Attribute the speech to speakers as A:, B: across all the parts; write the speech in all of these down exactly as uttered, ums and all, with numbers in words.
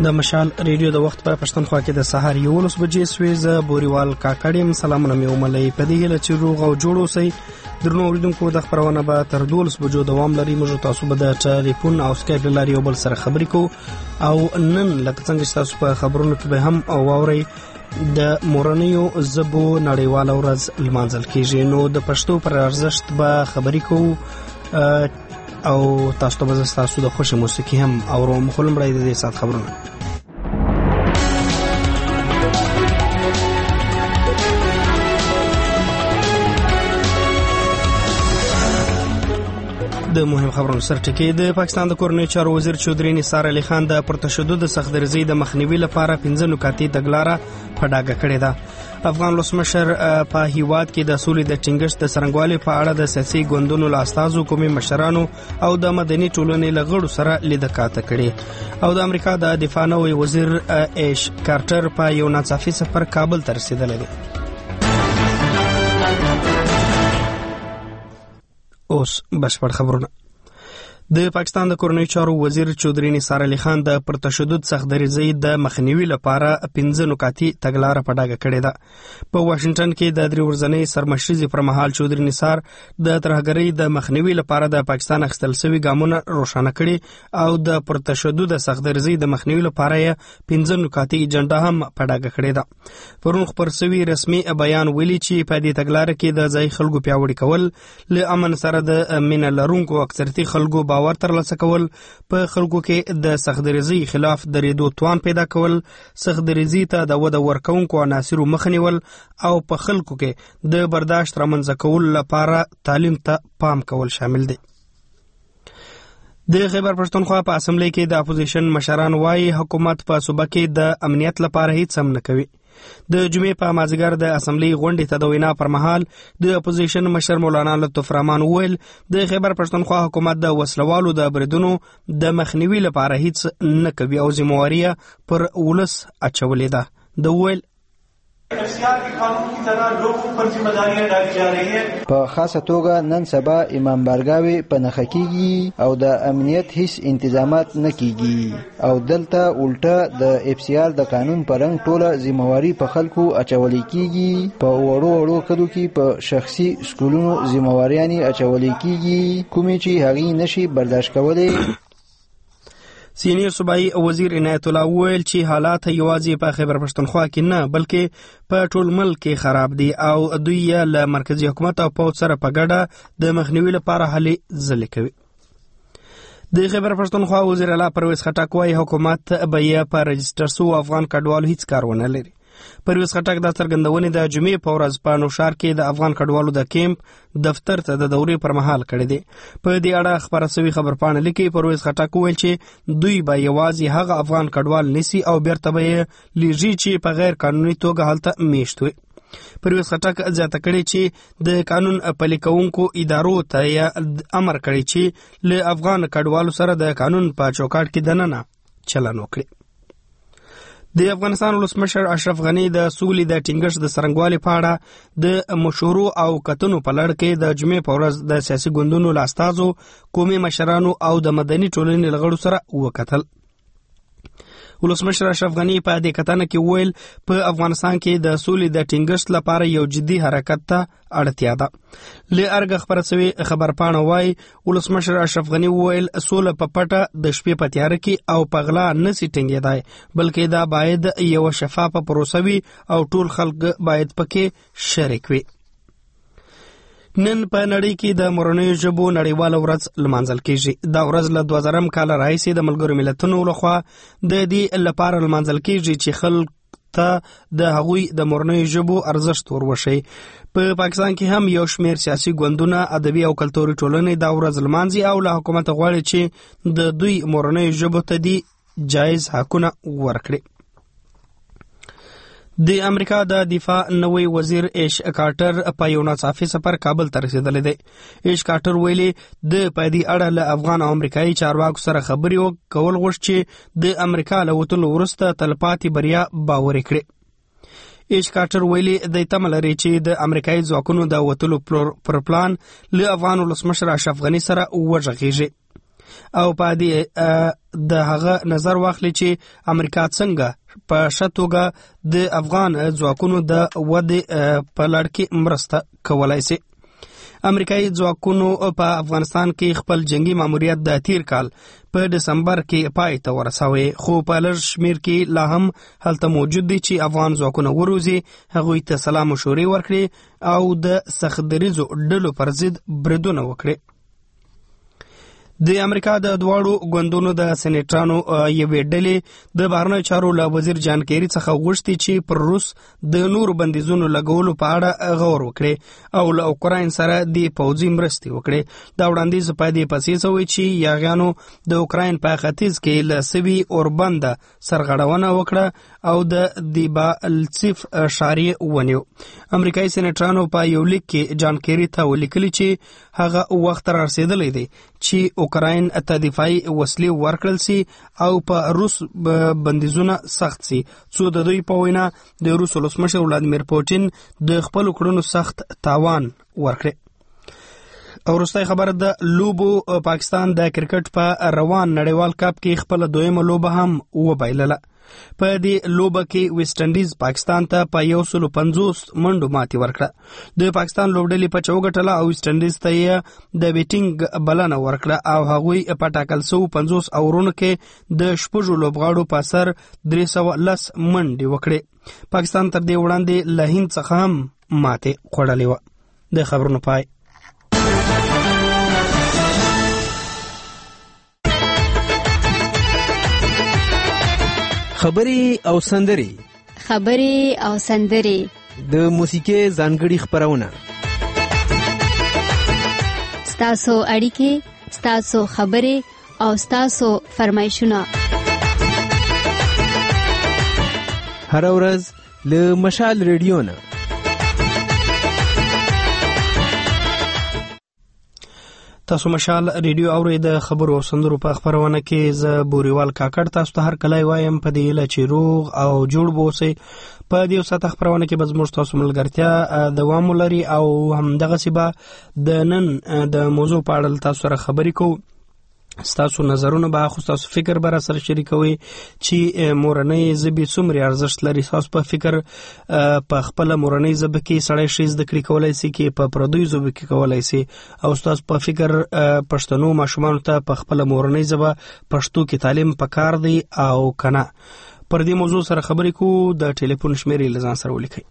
A: د مشال ریډیو د وخت په پښتونخوا کې د سهار یولس بجې سوي ز بوريوال کاکړم سلامونه مې وملې په دې هله چې روغ او جوړ اوسئ درنو اوریدونکو د خبرونه به تر دولس بجو دوام لري موږ تاسو به د ټلیفون او سکایپ لاري یو بل سره خبرې کوو او نن لکه څنګه تاسو په خبرونو کې به هم او واوري د مورنیو زبو نړیواله ورځ لمانځل کیږي نو د پښتو پر ارزښت به خبرې کوو او تاسو ته به تاسو د خوشي موسیقي هم اورو مخلم راځي د دې سات خبرونه د مهم خبرونو سرټکی د پاکستان د کورنۍ چارو وزیر چودري نثار علي خان د پرتشدد سخت‌درزي د مخنیوي لپاره پنځه نکاتې تګلاره په ډاګه کړې ده افغان ولسمشر په هیواد کې د سولې د ټینګښت د څرنګوالي په اړه د سیاسي ګوندونو له استازو قومي مشرانو او د مدني ټولنې له غړو سره لیدل کاته کړي او د امریکا د دفاع نوی وزیر ایش کارټر په یو ناڅاپي سفر کابل ته رسیدلی دی اوس بشپړ خبرونه د پاکستان د کورنۍ چارو وزیر چودري نثار علي خان د پرتشدد سخت‌درزي د مخنیوي لپاره پنځه نکاتې تګلاره په ډاګه کړې ده په واشنگټن کې د درې ورځنۍ سرمشري پر مهال چودري نثار د ترهګرۍ د مخنیوي لپاره د پاکستان اخیستل شوی ګامونه روښانه کړي او د پرتشدد سخت‌درزي د مخنیوي لپاره یې پنځه نکاتې ایجنډا هم په ډاګه کړې ده پرون خبر شوی رسمي بیان ویلي چې په دې تګلاره کې د ځای خلکو پیاوړي کول له امن سره د مین لرونکو اکثریتي خلکو باور ترلاسه کول په خلکو کې د سخت‌درزي خلاف درېدو توان پیدا کول سخت‌درزي ته د وده ورکونکو عناصرو مخه نیول او په خلکو کې د برداشت رامنځته کول لپاره تعلیم ته پام کول شامل دي د خیبر پښتونخوا په اسمبلی کې د اپوزیشن مشران وايي حکومت په صوبه کې د امنیت لپاره هیڅ هم نه کوي د جمعې په مازیګر د اسمبلی غونډې ته د وینا پر مهال د اپوزیشن مشر مولانا لطف رحمان وویل د خیبر پښتونخوا حکومت د وسلوالو د بریدونو د مخنیوي لپاره هیڅ نه کوي او ذمہواری پر ولس اچولې ده د ویل
B: اختیار کی قانون کی طرح لوگوں پر ذمہ داریاں ڈالی جا رہی ہیں
C: په خاصه توګه نن سبا امام بارګاوي په نخښه کیږي او د امنیت هیڅ انتظامات نه کیږي او دلته الټه د اف سی آر د قانون پرنګ ټوله ذمہواری په خلکو اچولې کیږي په وړو وړو کډو کې په شخصي سکولونو ذمہواریانی اچولې کیږي کومې چې هغه نشي برداشت کولای
A: سینیر صوبایي وزیر عنایت الله وویل چې حالات یوازې په خیبر پښتونخوا کې نه بلکې په ټول ملک کې خراب دي او دوی یې له مرکزی حکومت او پوځ سره په ګډه د مخنیوي لپاره هلې ځلې کوي د خیبر پښتونخوا وزیر اعلی پرویز خټک وايي حکومت به یې په رجسټر سو افغان کډوالو هیڅ کار ونه لري پرویز خټک د څرګندونې د جمعې په ورځ په نوشار کې د افغان کډوالو د کیمپ دفتر ته د دورې پر مهال کړی دی په دې اړه خبره شوی خبرپاڼه لیکي پرویز خټک وویل چې دوی به یوازې هغه افغان کډوال نیسي او بیرته به یې لیږي چې په غیر قانوني توګه هلته میشت وي پرویز خټک زیاته کړې چې د قانون پلي کوونکو ادارو ته یې امر کړی چې له افغان کډوالو سره د قانون په چوکاټ کې دننه چلن وکړي د افغانستان ولسمشر اشرف غنی د سولې د ټینګښت د څرنګوالي په اړه د مشورو او کتنو په لړ کې د جمعې په ورځ د سیاسي ګوندونو له استازو قومي مشرانو او د مدني ټولنې له غړو سره وکتل ولسمشر اشرف غنی په دې کتنه کې ویل په افغانستان کې د سولې د ټینګښت لپاره یو جدي حرکت ته اړتیا ده له ارګ خبره شوی خبرپاڼه وايي ولسمشر اشرف غنی ویل سوله په پټه د شپې په تیاره کې او په غلا نسی ټینګېدای بلکې دا باید یو شفافه پروسه وي او ټول خلک باید پکې شریک وي نن په نړۍ کې د مورنیو ژبو نړیواله ورځ لمانځل کیږي دا ورځ له دوه زره کال راهیسې د ملګرو ملتونو لخوا د دې لپاره لمانځل کیږي چې خلک ته د هغوی د مورنیو ژبو ارزښت وروښيي په پاکستان کې هم یو شمېر سیاسي ګوندونه ادبي او کلتوري ټولنې دا ورځ لمانځي او له حکومت غواړي چې د دوی مورنیو ژبو ته دي جایز حقونه ورکړي د امریکا د دفاع نوی وزیر ایش کارټر په یو ناڅاپي سفر کابل ته رسیدلی دی ایش کارټر ویلي د په دې اړه له افغان او امریکایي چارواکو سره خبرې کول غوښت چې د امریکا له وتلو وروسته تلپاتې بریا باور کړي ایش کارټر ویلي د تمه لري چې د امریکایي ځواکونو د وتلو پر پلان له افغان ولسمشر اشرف غنی سره وغږیږي او په دې د هغه نظر واخلي چې امریکا څنګه په شتوګه د افغان ځواکونو د ودې په لړ کې مرسته کولای شي. امریکایي ځواکونو په افغانستان کې خپل جنگي ماموریت د تیر کال په دسمبر کې پای ته ورسوي، خو په لږ شمیر کې لا هم هلته موجود دي چې افغان ځواکونه وروزي، هغوی ته سلا مشورې ورکړي او د سختدریزو ډلو پر ضد بریدونه وکړي. د امریکا د دواړو ګوندونو د سېنیټرانو یوې ډلې د بهرنیو چارو له وزیر جان کیری څخه غوښتي چې پر روس د نورو بندیزونو لګولو په اړه غور وکړي او له اوکراین سره د پوځي مرستې وکړي. دا وړاندیز په دې پسې شوی چې یاغیانو د اوکراین په ختیځ کې له سوي اوربند سرغړونه وکړه او د دیبالتسیف ښار یې ونیو. امریکایي سېنیټرانو په یو لیک کې جان کیری ته ولیکلي چې هغه وخت را رسېدلی دی چې اوکراین ته دفاعي وسلې ورکړل سي او په روس بندیزونه سخت سي، څو د دوی په وینا د روس ولسمشر ولادیمیر پوټین د خپلو کړنو سخت تاوان ورکړي. او وروستۍ خبره د لوبو، پاکستان د کرکټ په روان نړیوال کپ کې خپل دویمه لوبه هم وبایلله. په دې لوبه کې ویسټ انډیز پاکستان ته په یو سلو پنځوس منډو ماتې ورکړه. د پاکستان لوبډلې په چوګټله او ویسټ انډیز ته یې د بیټینګ بلنه ورکړه او هغوی په ټاکل سوو پنځوس اورونو کې د شپږو لوبغاړو په سر درې سوه لس منډې وکړې. پاکستان تر دې وړاندې له هند څخه هم ماتې خوړلې وه. د خبرونو پای.
D: خبري او سندري
E: خبري او سندري
D: د موسیقي ځانګړي خبرونه،
E: ستاسو اړیکې، ستاسو خبري او ستاسو فرمایشونه
D: هر ورځ له مشال ریډیو نه.
A: تاسو مشال ریډیو اورئ. د خبرو او سندرو په خبرونه کې زه بوریوال کاکړ تاسو ته هر کله وایم په دې هیله چې روغ او جوړ بوسئ. په دې ساعت خبرونه کې به زموږ تاسو ملګرتیا دوام ولري او همدغسې به د نن د موضوع په اړه تاسو سره خبرې کوو. ستاسو نظرونه به خو تاسو فکر به را سره شریکوي چې مورنۍ ژبې څومره ارزښت لري. تاسو په فکر په خپله مورنۍ ژبه کې سړی ښې زده کړې کولی سي کې په پردیو ژبو کې کولی سي، او ستاسو په فکر پښتنو ماشومانو ته په خپله مورنۍ ژبه پښتو کې تعلیم پکار دی او که نه. پر دې موضوع سره خبرې کوو. د ټلیفون شمیرې له ځان سره ولیکئ.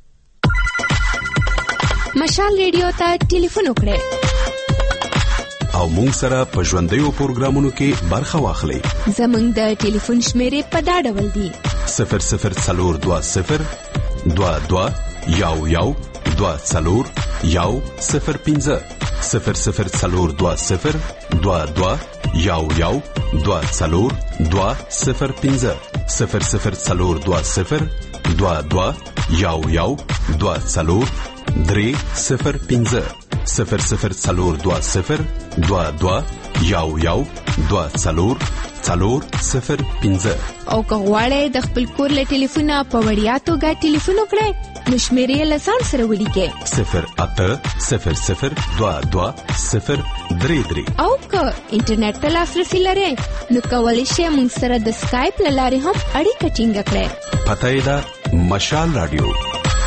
E: مشال ریډیو ته ټلیفون وکړئ
F: او مونږ سره په ژوندیو پروګرامونو کې برخه واخلئ.
E: زمونږ د ټلیفون شمیرې په دا ډول دي:
F: صفر صفر څلور دوه صفر دوه دوه یو یو دوه څلور یو صفر پنځه صفر صفر څلور دوه صفر دوه دوه یو یو دوه څلور دوه صفر پنځه صفر صفر څلور دوه صفر دوه دوه یو یو دوه څلور درې صفر پنځه صفر صفر څلور دوه صفر دوه دوه یو یو دوه څلور څلور صفر پنځه.
E: او که غواړئ د خپل کور له ټلیفونه په وړیا توګه ټلیفون وکړئ نو شمیرې له ځان سره ولیکئ: صفر اته صفر صفر دوه دوه صفر درې درې. او که انټرنیټ ته لاسرسي لرئ نو کولی شئ موږ سره د سکایپ له لارې هم اړیکه ټینګه کړئ.
F: پته یې ده مشال راډیو.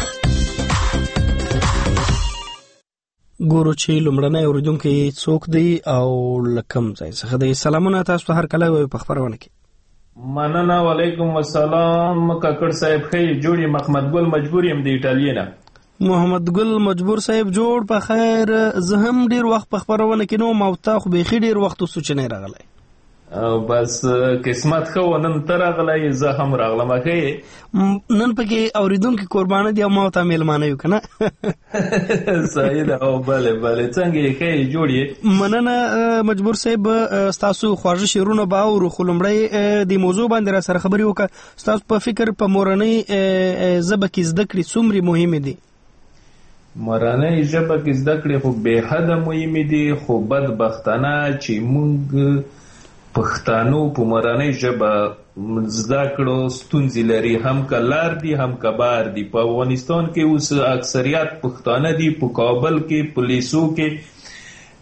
A: ګورو چې لومړنی اورېدونکی څوک دی او له کوم ځای څخه دی. سلامونه تاسو ته هر کله وایو په خبرونه کې.
G: مننه. وعلیکم السلام کاکړ صاحب. ښه جوړ یم. محمد ګل مجبور یم د ایټالیا نه.
A: محمد ګل مجبور صاحب جوړ په خیر. زه هم ډیر وخت په خبرونه کې نوم او تا خو بیخي ډیر وخت وسو چې نه راغلی.
G: او بس قسمت خو نن تر راغلی، زه هم راغلم. ښه
A: نن پکې اوریدونکو قربانه دی او ما ته میلمانه یو کنه.
G: صحیح ده. او بله بله څنګه ښه جوړ یې.
A: مننه مجبور صاحب. ستاسو خواږه شعرونه به اورو، خو لومړی د موضوع باندې را سره خبرې وکړه. ستاسو په فکر په مورنۍ ژبه کې زده کړې څومره مهمې دي؟
G: مورنۍ ژبه کې زده کړې خو بې حده مهمې دي، خو بدبختانه چې موږ پښتانو په مورنۍ ژبه زده کړو ستونزې لري. هم که لار دي هم که بار دي. په افغانستان کې اوس اکثریت پښتانه دي. په کابل کې، په لیسو کې،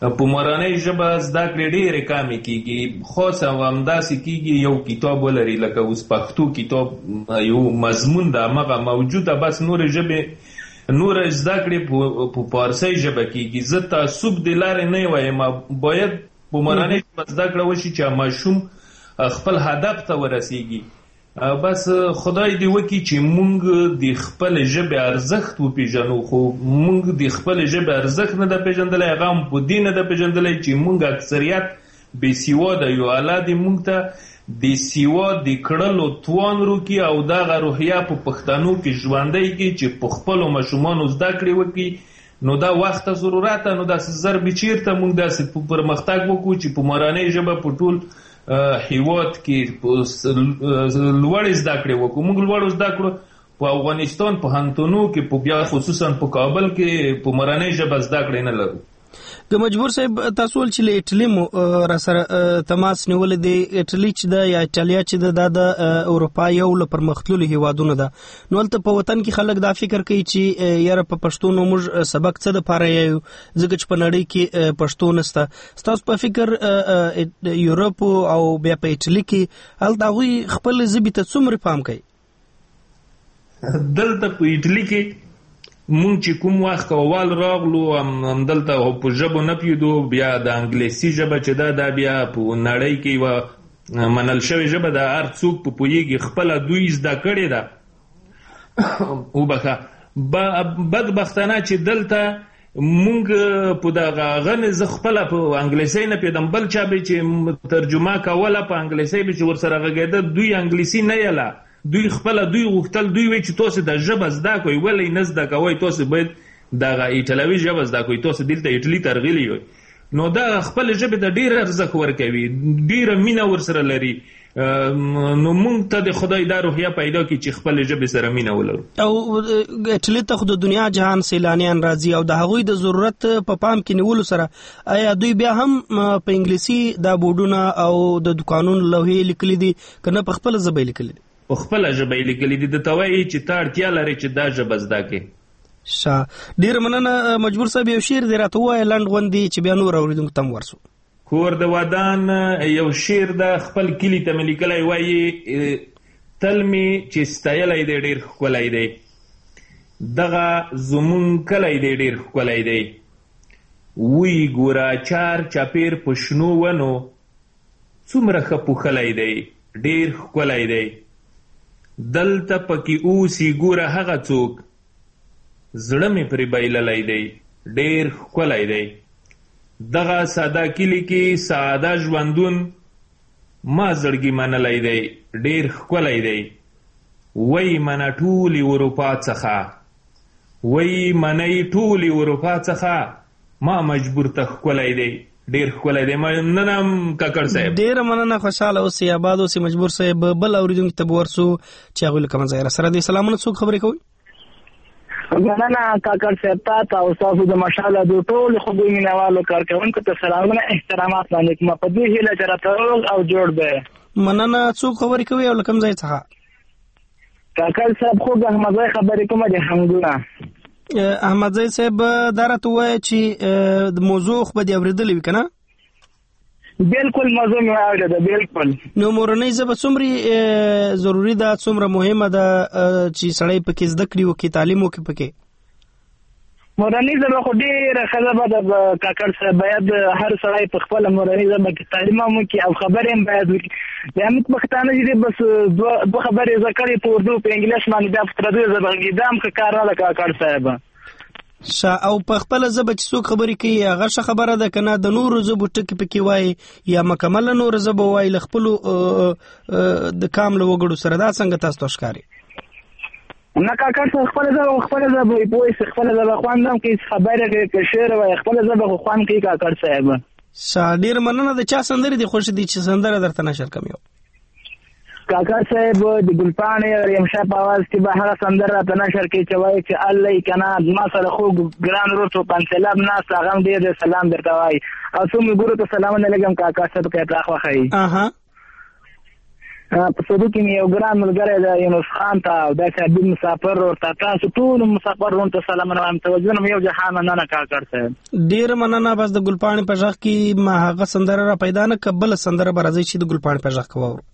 G: په مورنۍ ژبه زده کړې ډېرې کمې کېږي، خاص او همداسې کېږي یو کتاب ولري لکه اوس پښتو کتاب یو مضمون د همغه موجوده، بس نورې ژبې نور زده کړې په پارسۍ ژبه کېږي. زه تعصب د لارې نه وایم، باید په مورنۍ ژبه زده کړه وشي چې ماشوم خپل هدف ته ورسیږي. بس خدای دې وکړي چې موږ د خپل ژبې ارزښت وپېژنو، خو موږ د خپل ژبې ارزښت نه ده پېژندلی، هغه هم په دې نه ده پېژندلی چې موږ اکثریت بې سواده یو. الله دې موږ ته د سواد د کړلو توان وکړي او دغه روحیه په پښتنو کې ژوندی کړي چې په خپلو ماشومانو زده کړې وکړي. نو دا وخت ته ضرورت ده، نو داسې زر به چېرته موږ داسې پرمختګ وکړو چې په مورنۍ ژبه په ټول هیواد کې لوړې زده کړې وکړو. موږ لوړو زده کړو په افغانستان په پوهنتونونو کې په بیا خصوصا په کابل کې په مورنۍ ژبه زده کړې نه لرو.
A: که مجبور صاحب تاسو ول چې له ایټالي مو را سره تماس نیولې دی، ایټالي چې ده یا ایټالیا چې ده دا د اروپا یو له پرمختللو هیوادونو ده، نو هلته په وطن کې خلک دا فکر کوي چې یاره په پښتو نو موږ سبق څه دپاره یو، ځکه چې په نړۍ کې پښتو نشته. ستاسو په فکر یورپ او بیا په ایټالي کې هلته هغوی خپل ژبې ته څومره پام کوي؟
G: دلته په ایټالي کې مونږ چې کوم وخت اول راغلو همدلته په ژبو نه پوهېدو، بیا د انګلیسي ژبه چې ده دا بیا په نړۍ کې یوه منل شوې ژبه ده، هر څوک په پوهېږي، خپله دوی زده کړې ده. وبخښه بدبختانه چې دلته مونږ په دغه هغه زه خپله په انګلیسۍ نه پوهېدم، بل چا به چې ترجمه کوله په انګلیسۍ به چې ورسره غږېده دوی انګلیسي نه یله، دوی خپله دوی غوښتل دوی وایي چې تاسو د ژبه زده کوئ، ولې نه زده کوئ، تاسو باید دغه ایټالوي ژبه زده کوئ، تاسو دلته ایټالي ته راغلي یئ. نو دا خپل ژبې ته ډېر ارزښت ورکوي، ډېره مینه ورسره لري. نو موږ ته د خدای دا روحیه پیدا کړي چې خپل ژبې سره مینه ولرو.
A: او ایټالي ته خو د دنیا جهان سیلانیان راځي او د هغوی د ضرورت په پام کې نیولو سره آیا دوی بیا هم په انګلیسي دا بورډونه او د دکانونو لوحې لیکلي دي که نه په خپله ژبه یې لیکلي دي؟
G: په خپله ژبه یې لیکلي دي، درته وایي چې ته اړتیا لرې چې دا ژبه زده کړې.
A: ښه، ډېره مننه مجبور صاحب. یو شعر دې راته ووایه لنډ غوندې چې بیا نور اورېدونکو ته هم ورسو.
G: کور د ودان یو شعر ده، خپل کلي ته مې لیکلی، وایي تل مې چې ستایلی دی ډېر ښکلی دی، دغه زمونږ کلی دی ډېر ښکلی دی، وی ګوره چار چاپېر په شنو ونو څومره ښه پوښلی دی ډېر ښکلی دی، دلته پکې اوسي ګوره هغه څوک زړه مې پرې بایللی دی ډېر ښکلی دی، دغه ساده کلي کې ساده ژوندون ما زړګي منلی دی ډېر ښکلی دی، وی منه ټولې اروپا څخه وی منی ټولې اروپا څخه ما مجبور ته ښکلی دی ډېر ښکلی دی. مننه کاکړ صاحب،
A: ډېره مننه، خوشحاله اوسئ، آباد اوسئ. مجبور صاحب بل اورېدونکي ته به ورسو چې هغوی له کومه ځایه راسره دي. سلامونه، څوک خبرې کوئ؟
H: مننه کاکړ صاحب، تا ته او ستاسو د ماشاءالله د ټولو خوږو مینهوالو کارکوونکو ته سلامونه احترامات باندې کوم په دې هیله چې راته روغ او جوړ دی.
A: مننه، څوک خبرې کوي او له کوم ځای څخه؟
H: کاکړ صاحب خو د احمدزی خبرې کومه د حمدونه.
A: احمدزی صاحب دا راته ووایه چې د موضوع خو به دې اورېدلی وي که نه؟
H: بالکل موضوع مې اورېده، بالکل.
A: نو مورنۍ ژبه څومره ضروري ده، څومره مهمه ده چې سړی پکې زده کړي وکړي، تعلیم وکړي پکې؟
H: مورنۍ ژبه خو ډېره ښه ژبه ده کاکړ صاحب، باید هر سړی په خپله مورنۍ ژبه کې تعلیم هم وکړي او خبرې هم باید وکړي. د موږ پښتانه چې دی بس دوه خبرې زده کړې په اردو په انګلیش باندې، بیا په پردیو ژبه غږېږي، دا هم ښه کار نه ده کاکړ صاحب.
A: ښه، او په خپله ژبه چې څوک خبرې کوي هغه ښه خبره ده که نه د نورو ژبو ټکي پکې وایي یا مکمله نوره ژبه وایي له خپلو د کام له وګړو سره، دا څنګه تاسو ته ښکاري؟
H: نه کاکړ صاحب، خپله ژبه خپله ژبه وایي، پوه شئ، خپله ژبه خوند هم کوي، خبرې کوي، که شعر وایي، خپله ژبه خو خوند کوي کاکړ صاحب.
A: ښه، ډېره مننه. د چا سندرې دې خوښې دي چې سندره درته نشر کړم؟ یو
H: کاکړ صاحب د ګلپاڼې ریمشه په اواز کې به هغه سندره راته نشر کړي چې وایي چې الله یې که نه ما سره خو ګران ورور چوپان سیلاب ناست هغه هم ډېر سلام درته وایي، او څو ملګرو ته سلامونه لګم کاکړ صاحب که یې پراخ وښایي. په سعودي کې مې یو ګران ملګری دی یونس خان ته او داسې عبد مسافر ورته تاسو ټول مسافرونو ته سلامونه وایم توجه نم یو جهان مننه کاکړ صاحب.
A: ډېره مننه. بس د ګلپاڼې په غږ کې ما هغه سندره را پیدا نه کړه، بله سندره به راځي چې د ګلپاڼې په غږ کې واورو.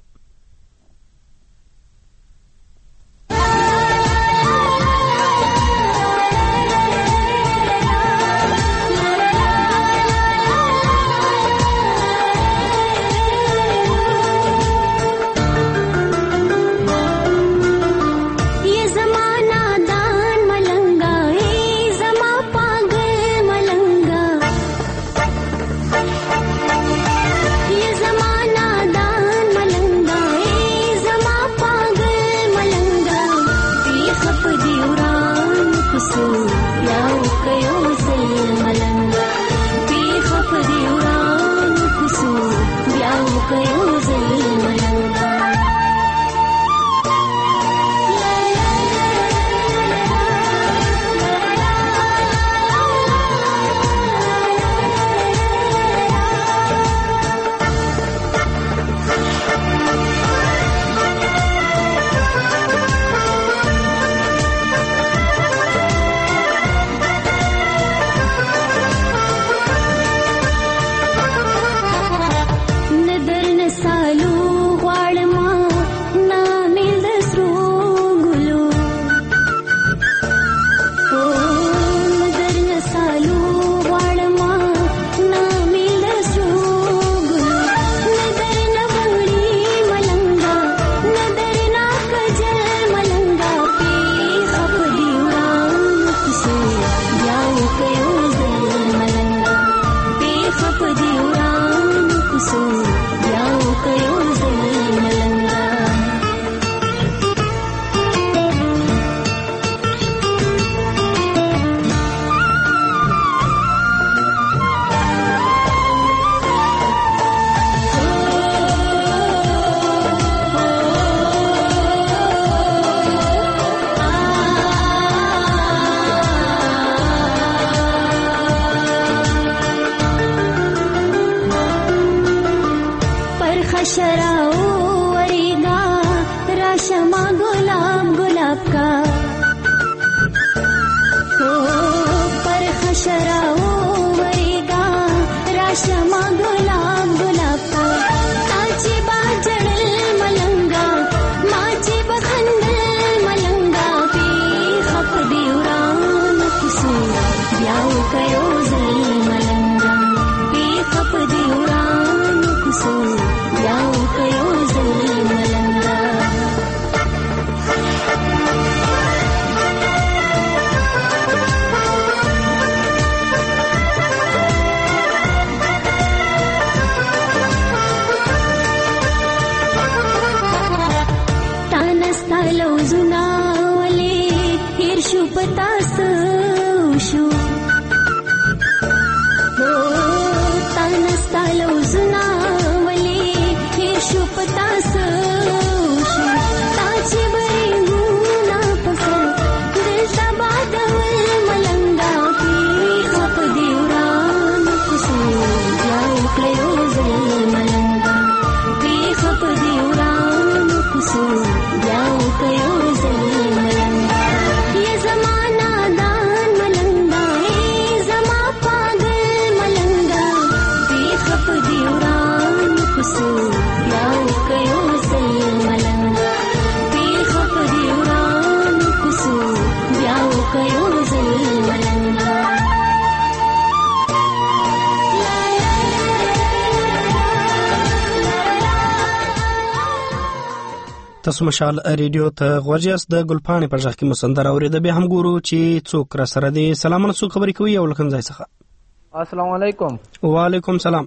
A: تاسو مشال ریډیو ته غوړجاس د ګلپاڼې په ځخ کې مسندر اورید به هم ګورو چې څوک را سره دي. سلامونه څوک خبرې کوي او لکم ځای څخه.
I: السلام علیکم.
A: وعلیکم سلام.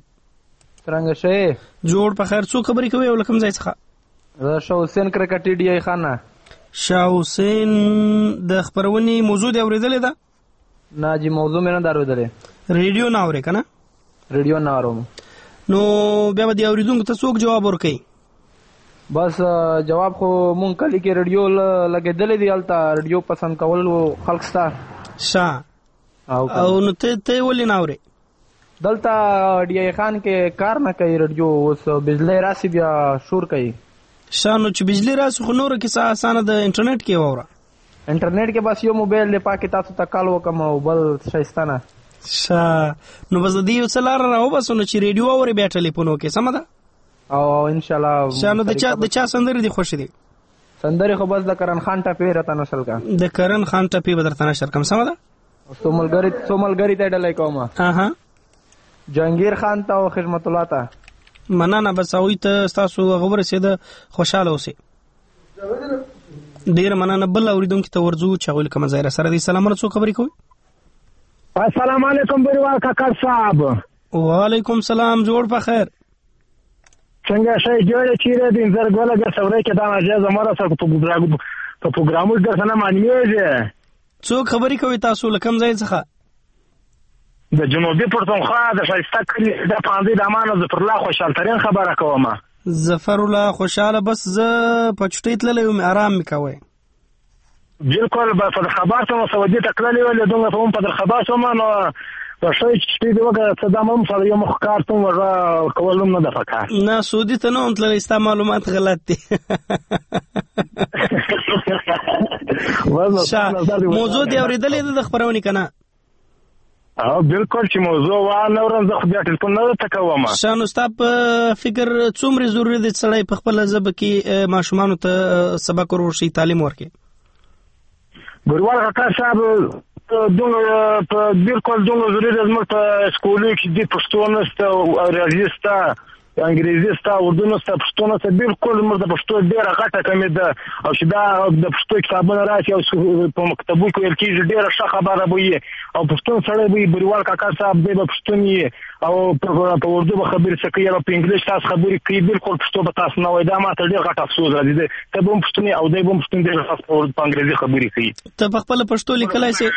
I: څنګه شې؟
A: جوړ په خیر. څوک خبرې کوي او لکم ځای څخه؟
I: زه شاه حسین کرکټي ډی ای خانه.
A: شاه حسین د خبرونې موضوع دی اوریدلې ده؟
I: نه جی موضوع مې نه اوریدلې.
A: ریډیو نه اورې کنه؟
I: ریډیو نه اورم.
A: نو بیا به دی اوریدونکو ته څوک جواب ورکړي؟
I: بس جواب خو مونږ کلی کې ریډیو لګېدلې دی، هلته ریډیو پسند کول خلک ستا
A: شا او نو ته ته ولې نه اورې؟
I: دلته ډی ای خان کې کار نه کوي ریډیو، اوس بجلی راسي بیا شور کوي.
A: شانو چې بجلی راسي خو نور کې څه اسانه د انټرنیټ کې وره
I: انټرنیټ کې بس یو موبایل دی پاکي تاسو ته کال وکم او بل شایستانه
A: شا نو بس د یو څلار راو بس نو چې ریډیو اوري بیا ټلیفون وکي سم ده
I: او ان شاء الله
A: شانو د چا د چا سندري دي خوش دي
I: سندري خو بس د کرن خان ټپی رته نشل کا
A: د کرن خان ټپی بدرته نشل کم سم ده
I: سوملګری سوملګری ته ډلای کومه
A: ها ها
I: جهانگیر خان ته او خدمت الله ته
A: مننه بس اوی ته تاسو خبره سیده خوشاله اوسئ ډیر مننه بل اوریدونکو ته ورځو چې غوړ کوم ځای سره دي سلام علیکم خبرې کوي
H: السلام علیکم بریوال کاکا صاحب
A: وعلیکم سلام جوړ په خیر
H: څنګه شي جوړ چیرې دین زرګوله د سورې کې دا اجازه مره سره په پروګرام په پروګرامو د سره معنیږي
A: څو خبرې کوي تاسو لکم ځای څخه
H: د جنوبي پښتونخوا د شایسته کلی د پاندې د امانه ظفر الله خوشحال ترين خبره کوم
A: ظفر الله خوشاله بس ز پچټې تللې یم آرام میکوي
H: بالکل په خبر ته سعودي تکللې ولې دغه په په خبر سم نو ورشي چې دغه صدامم سره یو مخکار ته ورا کولم نه د فکر
A: نه سعودي ته نو تللې است معلومات غلط دي موضوع دی اوریدلې د خبرونه کنه
H: او بالکل چې موضوع و نه ورن زه خو بیا ټلیفون نه تکوم
A: شانو ستا په فکر څومره ضروري دي چې په خپل ځب کې ماشومان ته سبق ورشي تعلیم ورکړي
H: ګوروال کاکا صاحب دغه په بالکل دغه ضروري ده زموږ په سکولو کې د پښتو نسته او ریاضي سته انګریزي ستا اردو نسته پښتو نسته بالکل موږ د پښتو ډیره غټه کمې ده او چې دا د پښتو کتابونه راشي او په مکتبو کې ویل کېږي ډیره ښه خبره به وي او پښتون سړی به بریوال کاکا صاحب دی به پښتون وي او په اردو به خبرې څه کوي او په انګلیش تاسو خبرې کوي بالکل پښتو به تاسو نه وای دا ماته ډیر غټ افسوس راځي ته به هم پښتون او دی به هم پښتون ډېر خاص په انګریزي خبرې کوي
A: ته په خپل پښتو لیکلای شي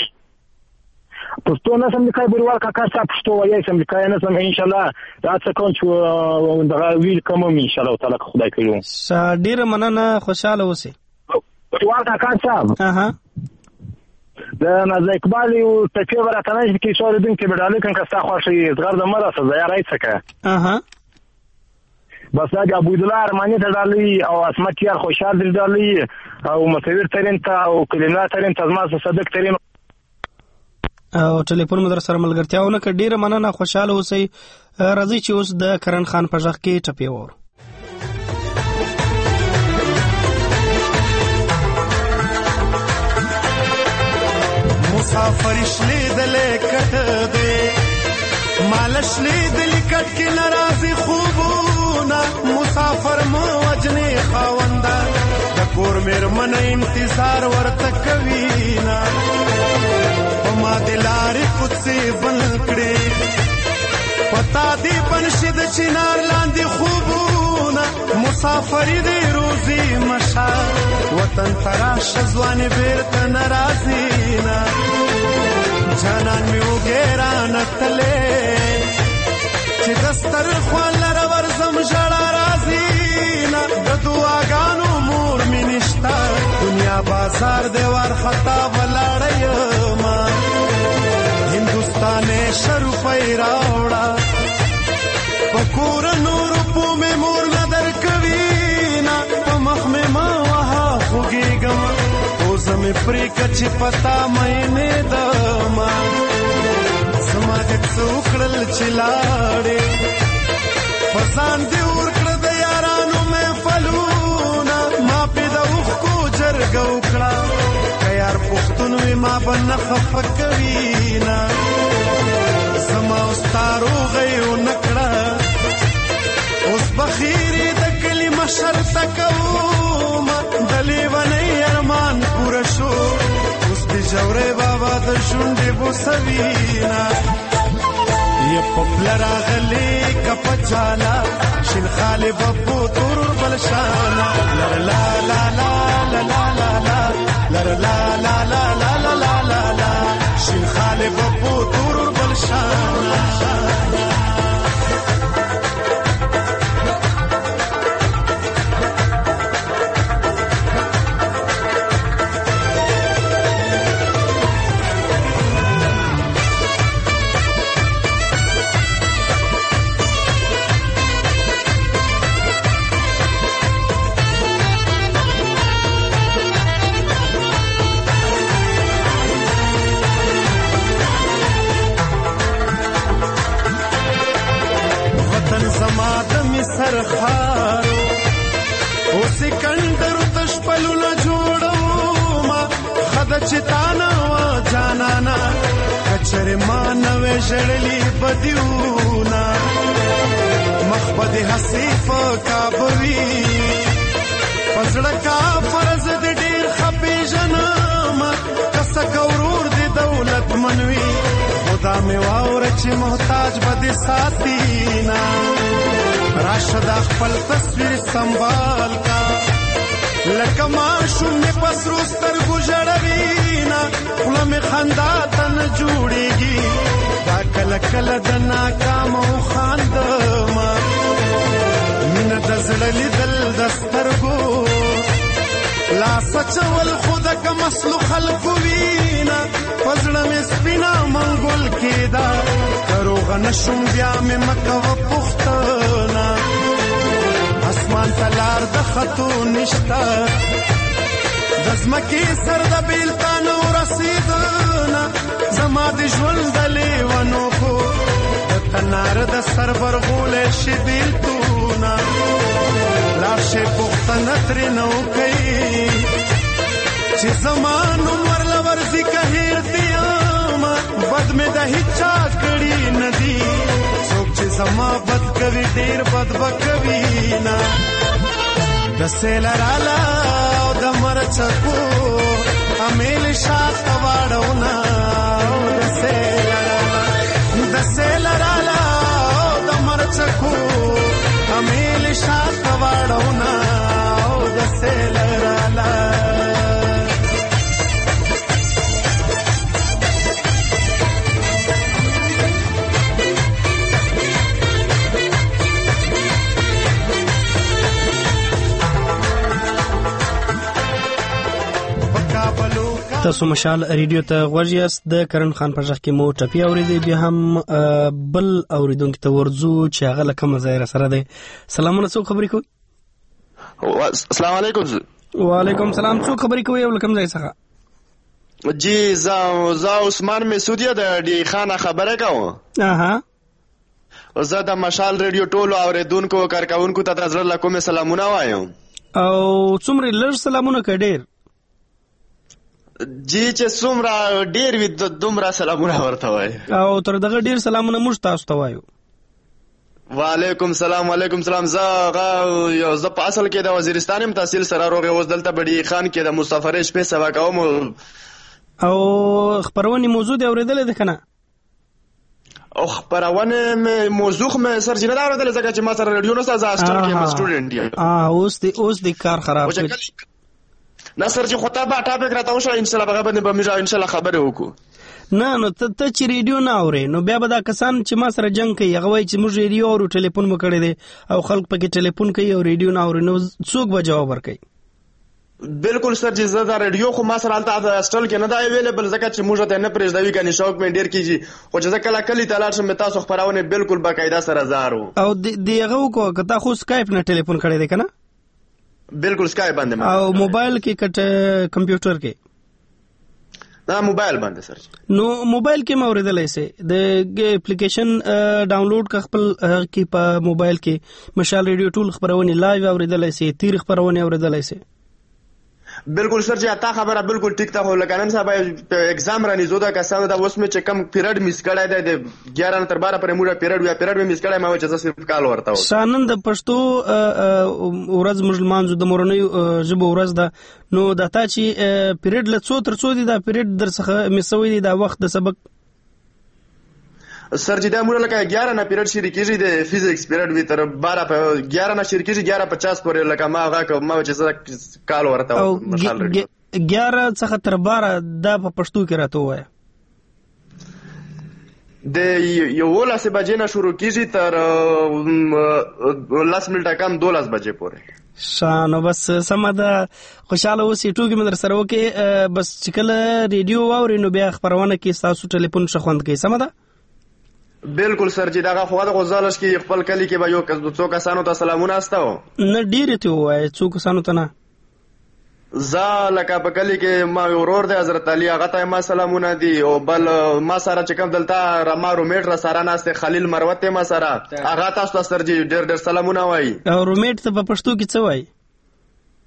H: پښتو نه سم لیکای بریوال کاکا صاحب پښتو وایي سم لیکای نه سم ان شاء الله دا څه کوم چې دا ویل کوم ان شاء الله تعالی خدای کوي
A: ډیر مننه خوشاله اوسئ
H: بریوال کاکا صاحب
A: اها
H: د نازل اقبال یو ټکی ورته نه کې څور دین کې بداله کن کستا خوشي زغر د مره سزا راځي څخه
A: اها
H: بس دا ابو الله ارمانی ته ډالي او اسمت یار خوشحال دي ډالي او مصور ترين ته او کلمات ترين ته ما صدق ترين
A: او ټلیفون مدر سره ملګرتیاونه ک ډیره مننه خوشاله اوسئ راځي چې اوس د کرن خان په ځخ کې ټپي وور
J: مسافر شلی دلې کټ دې مالش لی دلې کټ کې ناراضي خوبونه مسافر مو وجنې خاوندا د کور مېر من انتظار ورته کوي نا ما دلارې کوڅې بل کړې پتا دې بنشد چنار لاندې خوبونه مسافر دې روزي مشا وطن تراش ځوان بیرته ناراضي نا جانان می وګرا نتلې چې دستر خوان لر ورزم جړا راضي نا د دعاګانو مور می نشتا دنیا بازار دې ور خطا ولاړې ما هندوستان شرفای راوړه پکور نور په مې مور نظر کوي نا په مخ مې ما وها خوګېګم او زمې پرې کچ پتا مې نه دما سما دې څوکړل چلاړې پسان دې ور کړ د یارانو مې فلونا ما په دوخ کو جرګو کړه یار پښتون وی ما بن خفکوي نا سما استارو غيو نکړه اوس بخیری د کلمه شرط کوم دلی ونی ارمان پورا شو اوس د جوړه بابا د شونډې بوسوینا ی پپلرا غلی کپ چالا شین خالب په تور بلشانا لا لا لا لا لا لا لا لا لا لا لا لا لا لا لا لا شین خالب په تور بلشانا د چتانا وا جانانا کچره ما نوې جړلی بدیونا مخبد حسیف کابوی پزړه کا فرض د ډیر خپې جنم کس کورور د دولت منوي خدا می واور چې محتاج بده ساتینا راشد خپل تصویر سنبال کا لکه ما شومې پسرو سترګو جړوینا خپل می خندا تن جوړيږي دا کله کله د ناکام او خاندما مینه د زړه لیدل د سترګو لا سچول خدا کا مسلو خلقو وینا فزړه مې سپینا منګول کېدا کرو غنشم بیا مې مکه و پختنا اسمان تلار د خطو نشتا دزمکی سر د بیلتانو رسیدنا زما د ژوند د لیوانو کو تنار د سر برغول شي بیلتونا لاشه پختنه تر نو کوي چې زمانو ورل ورزي کهیر دیاما بد مې د هیچا کړي ندی څوک چې زما بد کوي ډیر بد وکوي نا د سیلرالا او د مرچکو امیل شاخ واړونا د سیلرالا د سیلرالا او د مرچکو امیل شاخ واړونا د سیلرالا
A: تاسو مشال ریډیو ته غوږ یاست. د کرن خان په ځخ کې مو ټپی اوریدي بیا هم بل اوریدونکو ته ورځو چې هغه لکه مزایر سره دی. سلامونه، څو خبرې کوي؟
K: السلام علیکم.
A: وعلیکم السلام. څو خبرې کوي او لکه مزایر څخه؟
K: جی زا زا عثمان مسعودیه د ډی خانه خبره کوم.
A: اها
K: زه د مشال ریډیو ټولو اوریدونکو کارکونکو ته د زړه له کومه سلامونه وایم.
A: او څومره لږ سلامونه کډیر
K: جی چې څومره ډیر وي دومره سلامونه ورته وای.
A: او تر دغه ډیر سلامونه موږ تاسو ته وایو.
K: وعلیکم سلام. وعلیکم سلام. زه یو زه په اصل کې د وزیرستان ام تحصیل سره روغ اوس دلته بډی خان کې د مصطفی شپې سبا کوم.
A: او خبرونه موضوع دی اوریدل ده کنه؟
K: او خبرونه موضوع مې سر جنه دا اوریدل ځکه چې ما سره ریډیو نه ساز استر کې م سټوډنټ یم.
A: اه اوس دی اوس دی کار خراب دی.
K: نصر جی خطابه ټاپک راته وشو ان شاء الله هغه باندې به موږ ان شاء الله خبرې وکړو.
A: نه نو ته چې ریډیو نه اورې نو بیا به دا کسان چې ما سره جنگ کوي هغه وایي چې موږ ریډیو اورو ټلیفون مو کړی دی او خلک پکې ټلیفون کوي او ریډیو نه اوري نو څوک به جواب ورکوي؟
K: بالکل سر جی زه دا ریډیو خو ما سره الته اسټل کې نه دا اویلیبل ځکه چې موږ ته نه پرېږدوي کني شوق مې ډیر کیږي خو چې ځکه کله کلی تلاش مې تاسو خبرونه بالکل باقاعده سره زارو.
A: او دیغه کو کته خو سکایپ نه ټلیفون کړی دی کنه؟
K: بالکل سکایپ باندې.
A: او موبایل کې کټ کمپیوټر کې؟
K: دا موبایل باندې سر.
A: نو موبایل کې موریدلای سي د اپلیکیشن ډاونلوډ ک خپل کې په موبایل کې مشال ریډیو ټول خبرونه لایو اوریدلای سي، تیر خبرونه اوریدلای سي.
K: بالکل سر جی اتا خبره بالکل ټیک ته لګانن صاحب ایگزام رانی زودا کسانو دا اوس مې چې کم پیریډ میس کړای دی د اګیارہ تر بارہ پرې موږ پیریډ یا پیریډ میس کړای ما چې صرف کال ورته و.
A: شانن د پښتو ورځ مسلمان زو د مورنۍ ژبه ورځ ده نو دا تا چې پیریډ لڅو تر څو دی دا پیریډ در څخه میسوي دی دا وخت د سبق
K: سر جی دا موږ لکه اګیارہ نه پیریډ شروع کیږي د فزکس پیریډ وی تر بارہ په اګیارہ نه شروع کیږي اګیارہ پچاس پورې لکه ما هغه ما چې کال ورته
A: مشال اګیارہ څخه تر بارہ دا په پښتو کې راته وای.
K: د یو لاس بجې نه شروع کیږي تر لاس منټه کم دولس بجې پورې.
A: شانو بس سمه ده خوشاله اوسې ټوګې مې در سره وکې بس چې کله ریډیو واورې نو بیا خبرونه کې ستاسو ټلیفون ښه خوند کوي. سمه ده؟
K: بالکل سر جی دا خو د غزالش کې خپل کلی کې به یو څو کسانو ته سلامونه استاو.
A: نه ډیر ته وای څو کسانو ته نه
K: زه لکه په کلی کې ما ورور دی حضرت علي هغه ته ما سلامونه دي او بل ما سره چې کوم دلته رما رومیټ را سره ناشته خلیل مروت ما سره هغه تاسو سر جی ډیر ډیر سلامونه وای.
A: او رومیټ ته په پښتو کې څه وای؟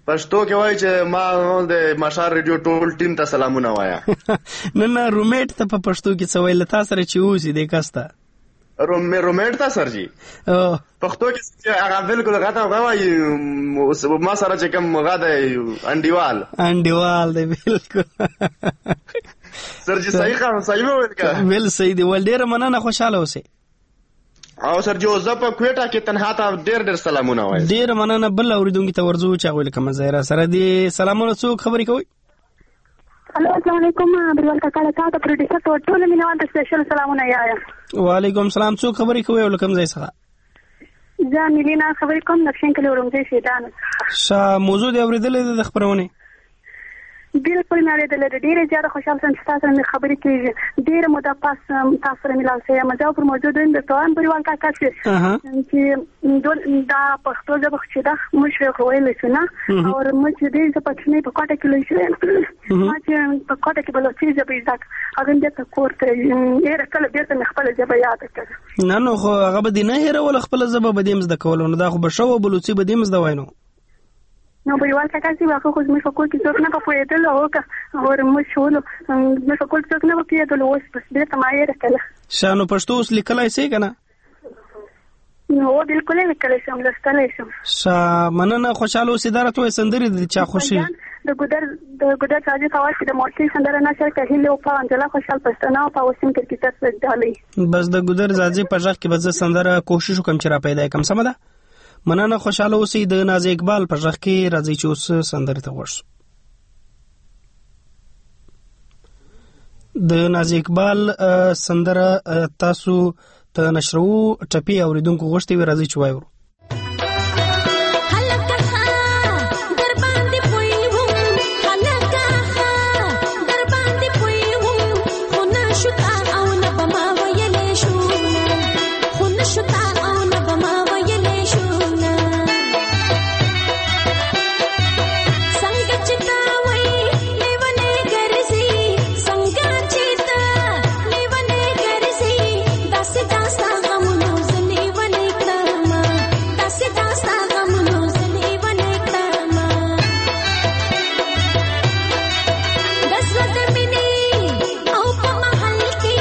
K: پښتو کې وایي چې ما د مشال ریډیو ټول ټیم ته سلامونه وایا.
A: نه نه رومیټ ته په پښتو کې څه ویل تاسو سره چې اوسې دې کسته
K: رومې رومیټ ته سر جی پښتو کې هغه بالکل غاټه غوايي ما سره چې کوم غاده انډیوال
A: انډیوال دی بالکل
K: سر جی صحیح خان صحیح ویل کا
A: ویل صحیح دی ول ډیر مننه خوشاله اوسه.
K: او سر جو زپ کوټه کې تنها ته ډیر ډیر سلامونه وایي.
A: ډیر مننه بل اوریدونکو ته ورزو چا ویل کوم زهرا سره دی سلامونه څوک خبرې کوي.
L: الو السلام علیکم بریوال کاکا له تا پروډوسر ټول ټول مینوال ته سپیشل سلامونه یایا.
A: وعلیکم السلام څوک خبرې کوي ولکم ځای څخه
L: زه میلینا خبرې کوم نقشن کلی ورمځي شیطان
A: شا موضوع دی اوریدلې د خبرونه
L: بالکل مې اورېدلې ډېره زیاته خوشاله شوم چې تاسو سره خبرې کېږي. ډېره موده پس تاسو سره ملاو شوم مزه پر موجود یم د توان بریوال کاکا چې دا پښتو ژبه چې دا موږ خو ویل شو نه او موږ دې په پښتنې په کوټه کې لوي شو ما چې په کوټه کې بل څه ژبه زده هغه دې ته کور ته یې کله بیرته مې خپل ژبه یاد کړه.
A: نه نو خو هغه به دې نه هېرول خپل ژبه به دې مزده کول نو دا خو به شو بلوچي به دې مزده وای نو
L: نو بریوال کاکا چې واخو خو زموږ په کور کې څوک نه په پوهېدل او که او موږ شولو زموږ په کور کې څوک نه په پوهېدل اوس بس بېرته ما یې راکړله.
A: ښه نو پښتو اوس لیکلی سې که نه؟
L: نو بالکل یې لیکلی شم لوستلی شم.
A: ښه مننه خوشحاله اوسې دا راته وایي سندرې د چا خوښې
L: د ګودر د ګودر ساجي فواز چې د موسیقي سندره نشر که هیلې او په انجلا خوشحال پښتانه او په وسیم کرکټر ډالۍ
A: بس د ګودر زاځي په غږ کې به زه سندره کوشش وکړم چې را پیدا کړم. سمه ده مننه خوشاله اوسئ. د ناز اقبال په غږ کې راځي چې اوس سندرې ته غوږ شو. د ناز اقبال سندره تاسو ته نشرو ټپي اوریدونکو غوښتي وي راځي چې وایو
M: او په محل کې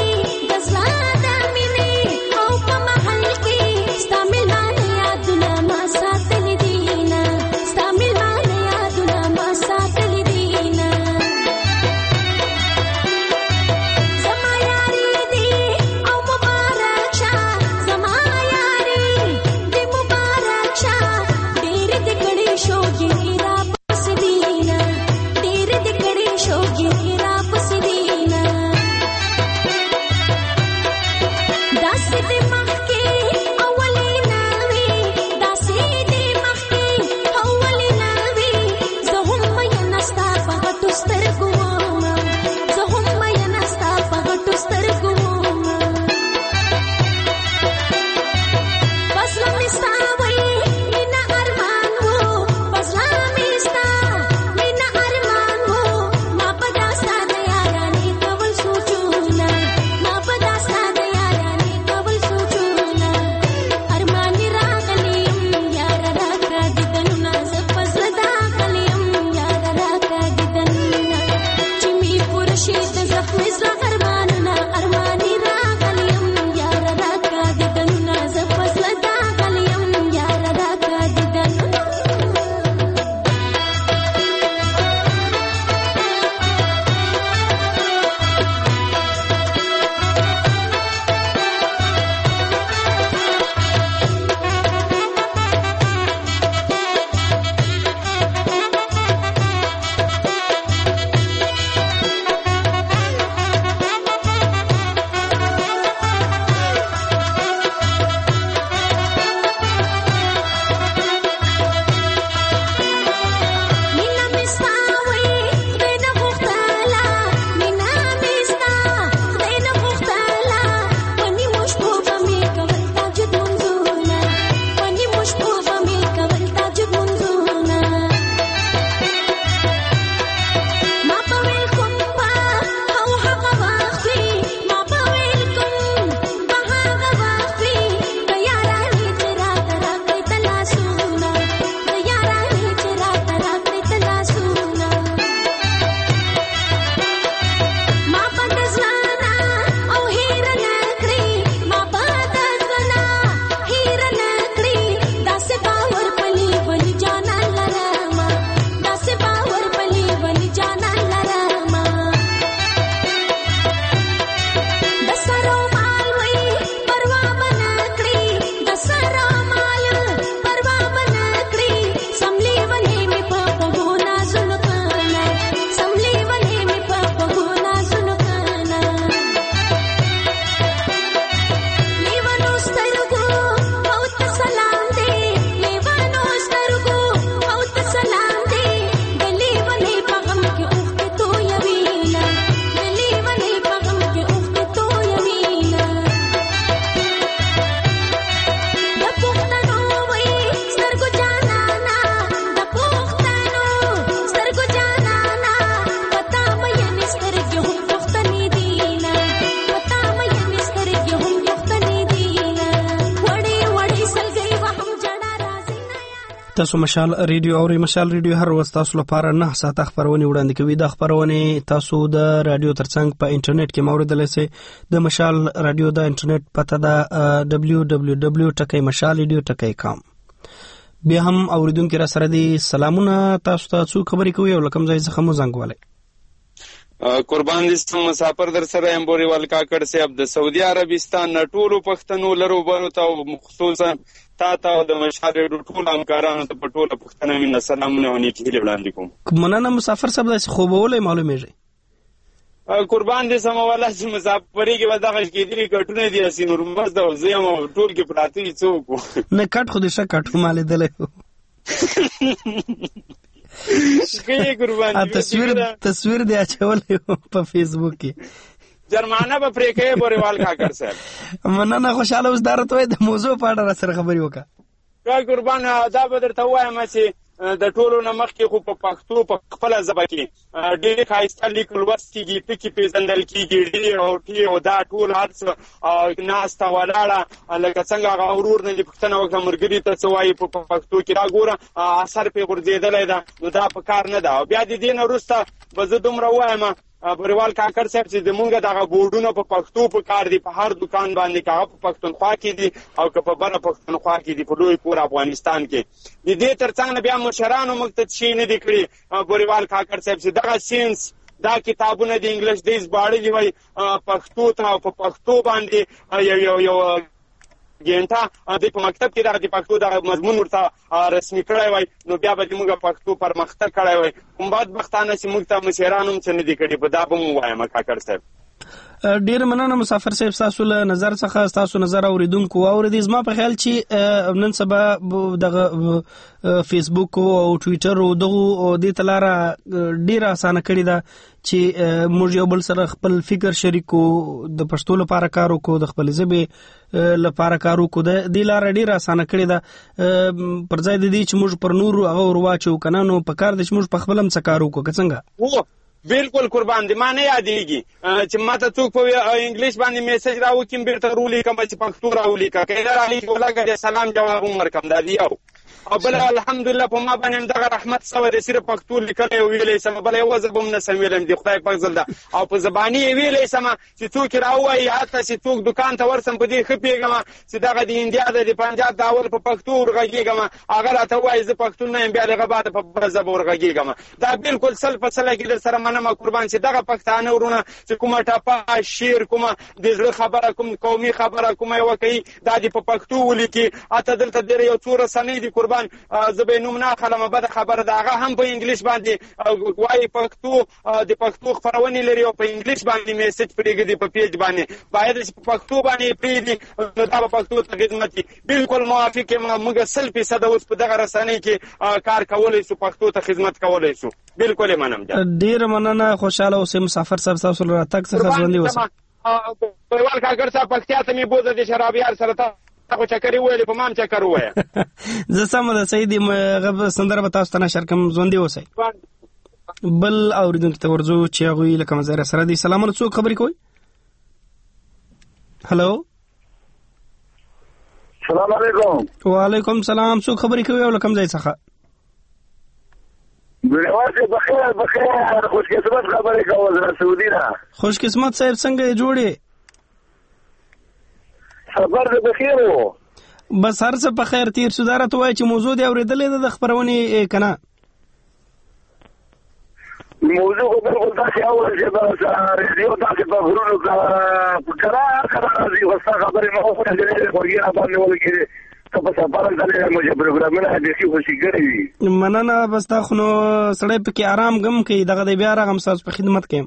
A: تاسو مشال ریډیو او مشال ریډیو هر ورځ تاسو لپاره نه ساعت خبرونه وړاندې کوي. د خبرونه تاسو د رادیو ترڅنګ په انټرنیټ کې موردلای شئ. د مشال رادیو د انټرنیټ پته ده دبلیو دبلیو دبلیو ټکی مشال ریډیو ټکی کام. بیا هم اوریدونکو را سره دي سلامونه. تاسو ته څو خبرې کوي او لکم ځای څخه مو زنګ والي.
M: قربان دې مسافر در سره ام بوري والکاکړ صاحب د سعودي عربستان ټولو پښتنو لرو بنو ته خصوصا تا ته د مشال ټول همکارانو ته په ټوله پښتنه مين سلامونه ونی کېږي وړاندې کوم. مننه مسافر صاحب د خوبولې معلومیږي. قربان دې سم والله چې مسافرې کې وځه کېدلی کټونه دي اسې نور مز د زیم ټول کې پراتی څوک نه کټ خو دې شه کټ مال دلې شکایې قربان دې تصویر تصویر دې اچولې په فیسبوک کې جرمانه به پرې کې بوريوال کاکړ صاحب. مننه خوشاله اوس درته وای د موضوع په اړه سره خبرې وکړه. قربان دا به درته وایم چې د ټولو نمخ کې خو په پښتو په خپل ژبه کې ډېر ښایسته لیکل وستېږي ټکي پیژندل کېږي ډېر او ټي او دا ټول هر څه ناسته ولاړه لکه څنګه هغه ورور نه دې پوښتنه وکړه ملګري ته څه وایي په پښتو کې دا ګوره اثر پرې غورځېدلی ده نو دا په کار نه ده. بیا د دې نه وروسته به زه دومره وایم بوريوال کاکړ صاحب چې زمونږ دغه بورډونه په پښتو په کار دي په هر دکان باندې هغه په پښتونخوا کې دي او که په بره پښتونخوا کې دي په لوی پور افغانستان کې. د دې ترڅنګ بیا مشرانو موږ ته شي نه دي کړي بوريوال کاکړ صاحب چې دغه سینس دا کتابونه د انګلیش د ژباړلي وای پښتو ته او په پښتو باندې یو یو یو ګینټه د په مکتب کې د پښتو د مضمون ورته رسمي کړی وای نو بیا به موږ پښتو پرمختګ کړی وای. کوم بد بختانه چې موږ ته مشرانو څه نه دي کړي په دا به مو وایم کاکړ صاحب. ډیر مننه مسافر صاحب تاسو له نظر څخه تاسو نظر اوریدونکو اوریدي. زما په خیال چې نن سبا دغه فیسبوک او ټوئیټر او دغه د تلاره ډیر اسانه کړی دا چې موږ یو بل سره خپل فکر شریکو د پښتو لپاره کار وکړو د خپل ژبې لپاره کار وکړو. د دې لاره ډیر اسانه کړی دا پر ځای د دې چې موږ پر نور هغه ورواچو کنه نو په کار د چې موږ په خپل هم څه کار وکړو څنګه. بالکل قربان دي ما نه یادېږي چې ما ته څوک په انګلیش باندې میسج راوکړي بیرته رولیکم چې پښتو راولیکه که یې رالیکي ولګه سلام جواب هم ورکړم دا دی یو او بل الحمدلله په ما باندې دغه رحمت سوی دی صرف پښتو لیکلی او ویلی سم بله یوه ژبه هم نسم ویلی د خدای پاک ځل ده او په زباني یې ویلی سم چې څوک یې راووایي حتی چې څوک دکان ته ورسم په دې ښه پوهېږم چې دغه د انډیا د د پنجاب د اول په پښتو ورغږېږم هغه راته ووایي زه پښتون نه یم بیا د هغه بعده په بله ژبه ورغږېږم. دا بالکل سل په سله کې در سره منمه قربان چې دغه پښتانه ورونه چې کومه ټپه شعر کومه د زړه خبره کوم قومي خبره کومه یوه کوي دا دې په پښتو ولیکي. حتی دلته ډېر یو څو رسنۍ دي قربان زه به یې نوم نه اخلم بده خبره ده هغه هم په انګلیش باندې وایي پښتو د پښتو خپرونې لري او په انګلیش باندې میسج پرېږدي په پیج باندې باید چې په پښتو باندې پرېږدي نو دا به پښتو ته خدمت وي. بالکل موافق یم موږ سل فیصده اوس په دغه رسنۍ کې کار کولی شو پښتو ته خدمت کولی شو. بالکل یې منم. ډېره مننه خوشحاله اوسئ مسافر صاحب تاسو له راتګ څخه ژوندي اوسئ. بوريوال کاکړ صاحب پکتیا ته مې بوزه د شرابیار سره خو چکرې وویلې په ما هم چکر ووایه زه سمه ده صحیح دي هغه سندره به تاسو ته نشر کړم ژوندي اوسئ. بل اورېدونکي ته ورځو چې هغوی له کومه ځای سره دي. سلامونه څوک خبرې کوئ؟ هلو
N: سلام علیکم.
A: وعلیکم سلام. څوک خبرې کوي او له کوم ځای څخه؟
N: بوريوال بخیر بخیر خوش قسمت خبرې کوم زه سعودي نه. خوش
A: قسمت صاحب څنګه یې جوړې؟
N: خبر دې بخیر وو
A: بس هر څه په خیر تیر شو. دا راته وایي چې موضوع دې اورېدلې ده د خپرونې که نه؟
N: موضوع خو بالکل داسې اول چې بس ریډیو داسې په غرونو په کرار کرار راځي خو ستا خبرې مه وکړې خوږې راباندې ولګېدې ته په سفر تللی یم چې پروګرامونه بیخي خوشي کړي وي.
A: مننه بس تا خو نو سړی پکې آرام ګم کوي دغه دی بیا راغلم ستاسو په خدمت کې یم.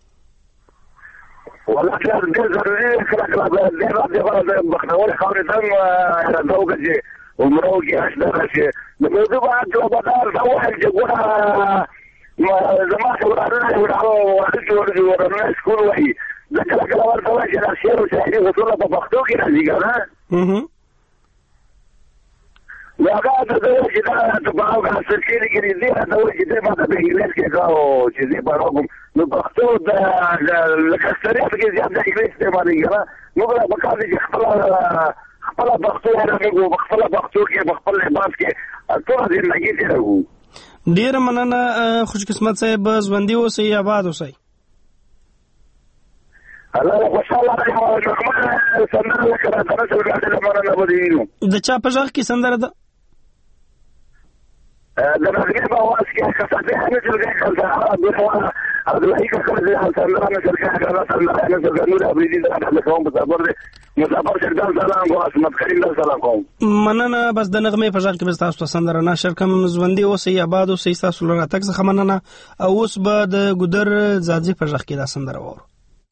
N: والله ډېر ډېر ضروري کله کله ډېر ډېر بختورې خاورې ته هم اراده وکړه چې عمره وکړي حج ته راشي. د موضوع په هکله به دا ورته ووایم چې ګوره زما چې ورانونه واده چې ورانونه سکول وایي زه کله کله ورته وایم چې دا شعر او شاعري غوڅونه په پښتو کې راځي که نه نو هغه ته ته وایي چې دا په هغه سرچینې کې نږدې راته وایي چې دی ما ته په انګلیس کې کا او چې زه به راغلم نو پښتو د لکه ستړیا پکې زیات د انګلیس استعمالېږي که نه موږ له پکار دي چې خپله خپله پښتو ورغېږو په خپله پښتو کې په خپل لباس کې ټوله زندګي تېروو.
A: ډېره مننه خوش قسمت صاحب، ژوندي اوسئ، آباد اوسئ.
N: الله خوشاله یم. نغمه سندره لکه راته نسل ګاډي لپاره نه به وینو.
A: د چا په غږ کې سندره ده؟
N: د نغمې په اواز کې کساتې نسل ګاډي عبدالحی کا خرج سندره نسل ګاډي سندره نسل ګاډي نور ابریدي د کوم مسافر دی مسافر شرکان سلام کو عصمت کریم له سلام کوم.
A: مننه. بس د نغمې په غږ کې بس تاسو سندره نشر کوم. ژوندي اوسئ، آباد اوسئ، تاسو لږه تک څخه مننه. او اوس به د ګودر ځاځي په غږ کې دا سندره وورو.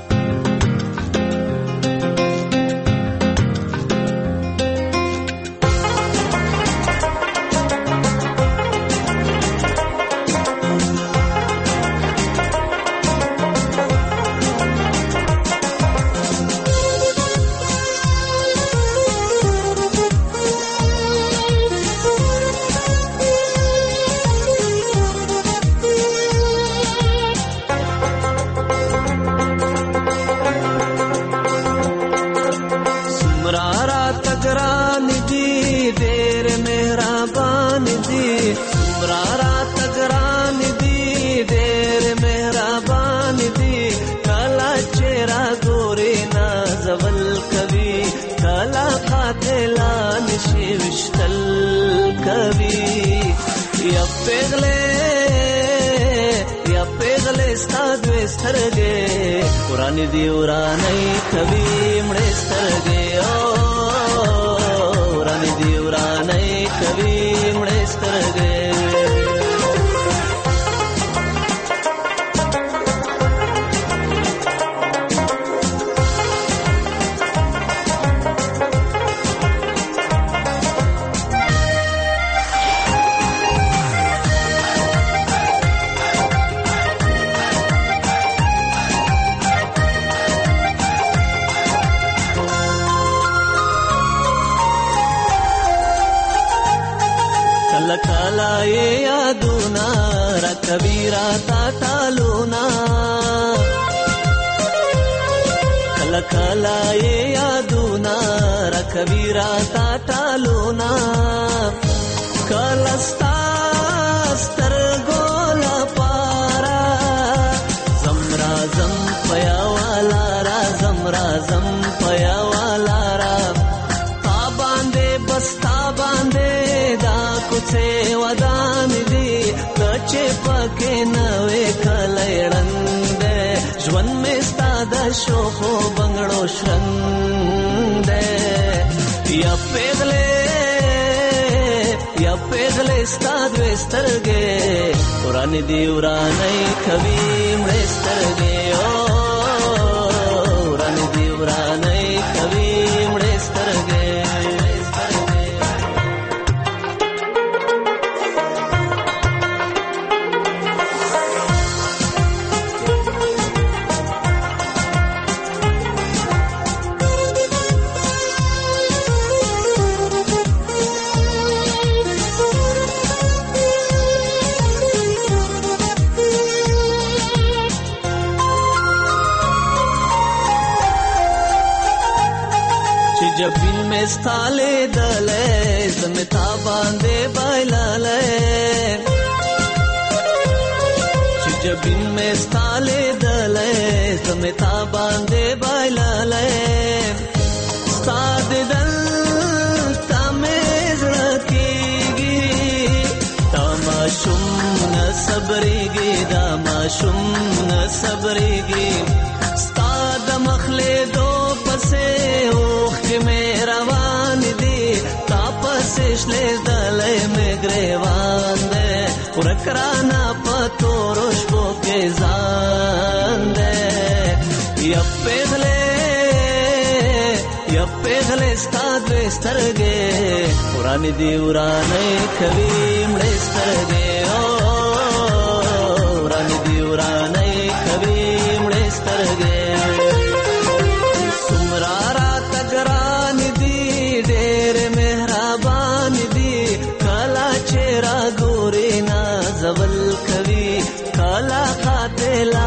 O: ورانی دی ورانی کبھی مړې سترګې او ورانی دی ورانی کبھی مړې سترګې कबीरा ताता लूना कल कला ये यादूना र कबीरा ताता लूना कलस्ता स्तर गोला पारा जमरा जम पया वाला रा जमरा जम पया वाला रा ता बांधे बस्ता बांधे दा कुछे वदान दी कचे पके नवे कलयड़ंद ژوند में ستاد شوخو بنگړو شرند یا پیغله یا پیغله ستاد وسترګې وران دی ورانې کوي مړې سترګې او وران دی ورانې کوي مړې سترګې जब बिन में स्थाले दले जमता बांधे बाइलाले जब बिन में स्थाले दले जमता बांधे बाइलाले साद दल तमेज रखेगी तमाशुम न सबरेगी दामाशुम न सबरेगी साद मखले दो पसे में रवान दी तापस ले दले में ग्रेवान दे पुरकराना पतो रोशबो के जान दे या पेगले या पेगले स्ताद स्तरगे पुरानी दी उराने कभी मड़े स्तरगे ओ पुरानी दी उराने कभी मड़े स्तरगे सुमरारा तगरान दी ढेर मेहरबान दी काला चेहरा गोरे ना जवल कवि काला खातेला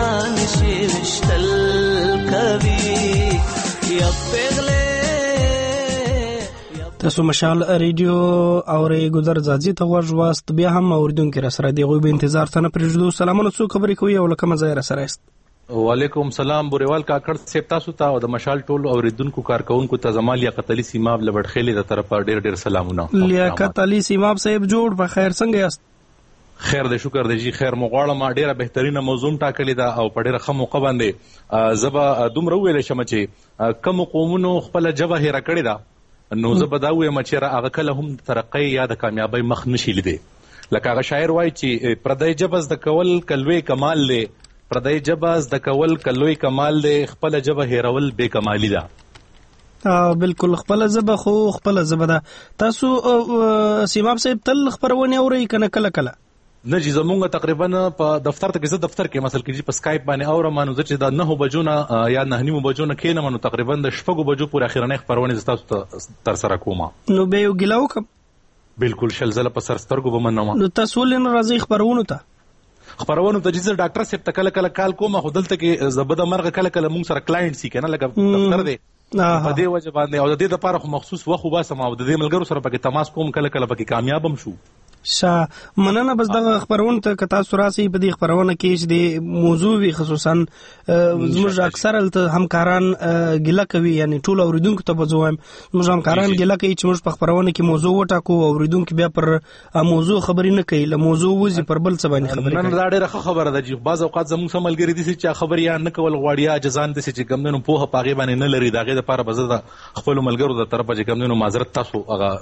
O: निशिष्टल कवि या पेगले
A: تاسو مشال ریډیو اورې ګذر ځاځي ته غوږ واست بیا هم اوریدونکو را سره دی غوي به انتظار ته نه پرېږدو. سلامونه څو خبرې کوي او لکه مزه را سره است.
P: وعلیکم سلام بوریوال کاکړ سیب تاسو ته او د مشال ټول اوریدونکو کارکونکو ته زما لیاقت علي سیماب لبړخېلې د طرفه ډېر ډېر سلامونه.
A: لیاقت علي سیماب صاحب جوړ په خیر څنګه یاست؟
P: خیر دې شکر دې جی خیر مو غواړم. ډېره بهترینه موضوع ټاکلې ده او په ډېره ښه موقع باندې زه دومره وویلی شم چې کومو قومونو خپله ژبه هېره کړې ده نو زه به دا ووایم چې هغه کله هم د ترقۍ یا د کامیابۍ مخ نشي لیدی. لکه هغه شاعر وایي چې پردی ژبه زده کول که لوی کمال دی، پردی ژبه زده کول که لوی کمال دی، خپله ژبه هېرول بې کمالي ده.
A: بالکل خپله ژبه خو خپله ژبه ده. تاسو سیماب صاحب تل خپرونې اورئ که نه کله کله؟
P: نه جی زمونږ تقریبا په دفتر ته کې زه دفتر کې مثلا کې په سکایپ باندې اورم نو زه چې د نهو بجو نه یا نهه نیمو بجو نه کښېنم نو تقریبا د شپږو بجو پورې اخرنۍ خپرونې زه تاسو ته ترسره کوم.
A: نو بیا یو ګیله وکړم؟
P: بالکل شل ځله په سر سترګو به مننم.
A: نو تاسو ولې نه راځئ خپرونو ته؟
P: خپرونو ته چې زه ډاکټر صاحب ته کله کله کال کوم خو دلته کې زه به د مرغه کله کله مونږ سره کلاینټ سي که نه لکه دفتر دی په دې وجه باندې او د دې دپاره خو مخصوص وخت وباسم او د دې ملګرو سره پکې تماس کوم کله کله پکې کامیاب هم شو.
A: شا مننه. بس دغه خبرونه ته که تاسو راسئ په دې خبرونه کې چې د موضوع وي خصوصا زموږ اکثر هلته همکاران ګیله کوي یعنی ټول اوریدونکو ته به زه وایم زموږ همکاران ګیله کوي چې موږ په خبرونه کې موضوع وټاکو او اوریدونکي بیا پر موضوع خبرې نه کوي له موضوع وځي پر بل څه باندې خبرې کوي.
P: نن دا ډېره ښه خبره ده چې بعض اوقات زموږ څه ملګري داسې چې خبرې یا نه کول غواړي یا عاجزان داسې چې کوم دی نو پوهه په هغې باندې نه لري. د هغې دپاره به زه د خپلو ملګرو د طرفه چې کوم دی نو معذرت تاسو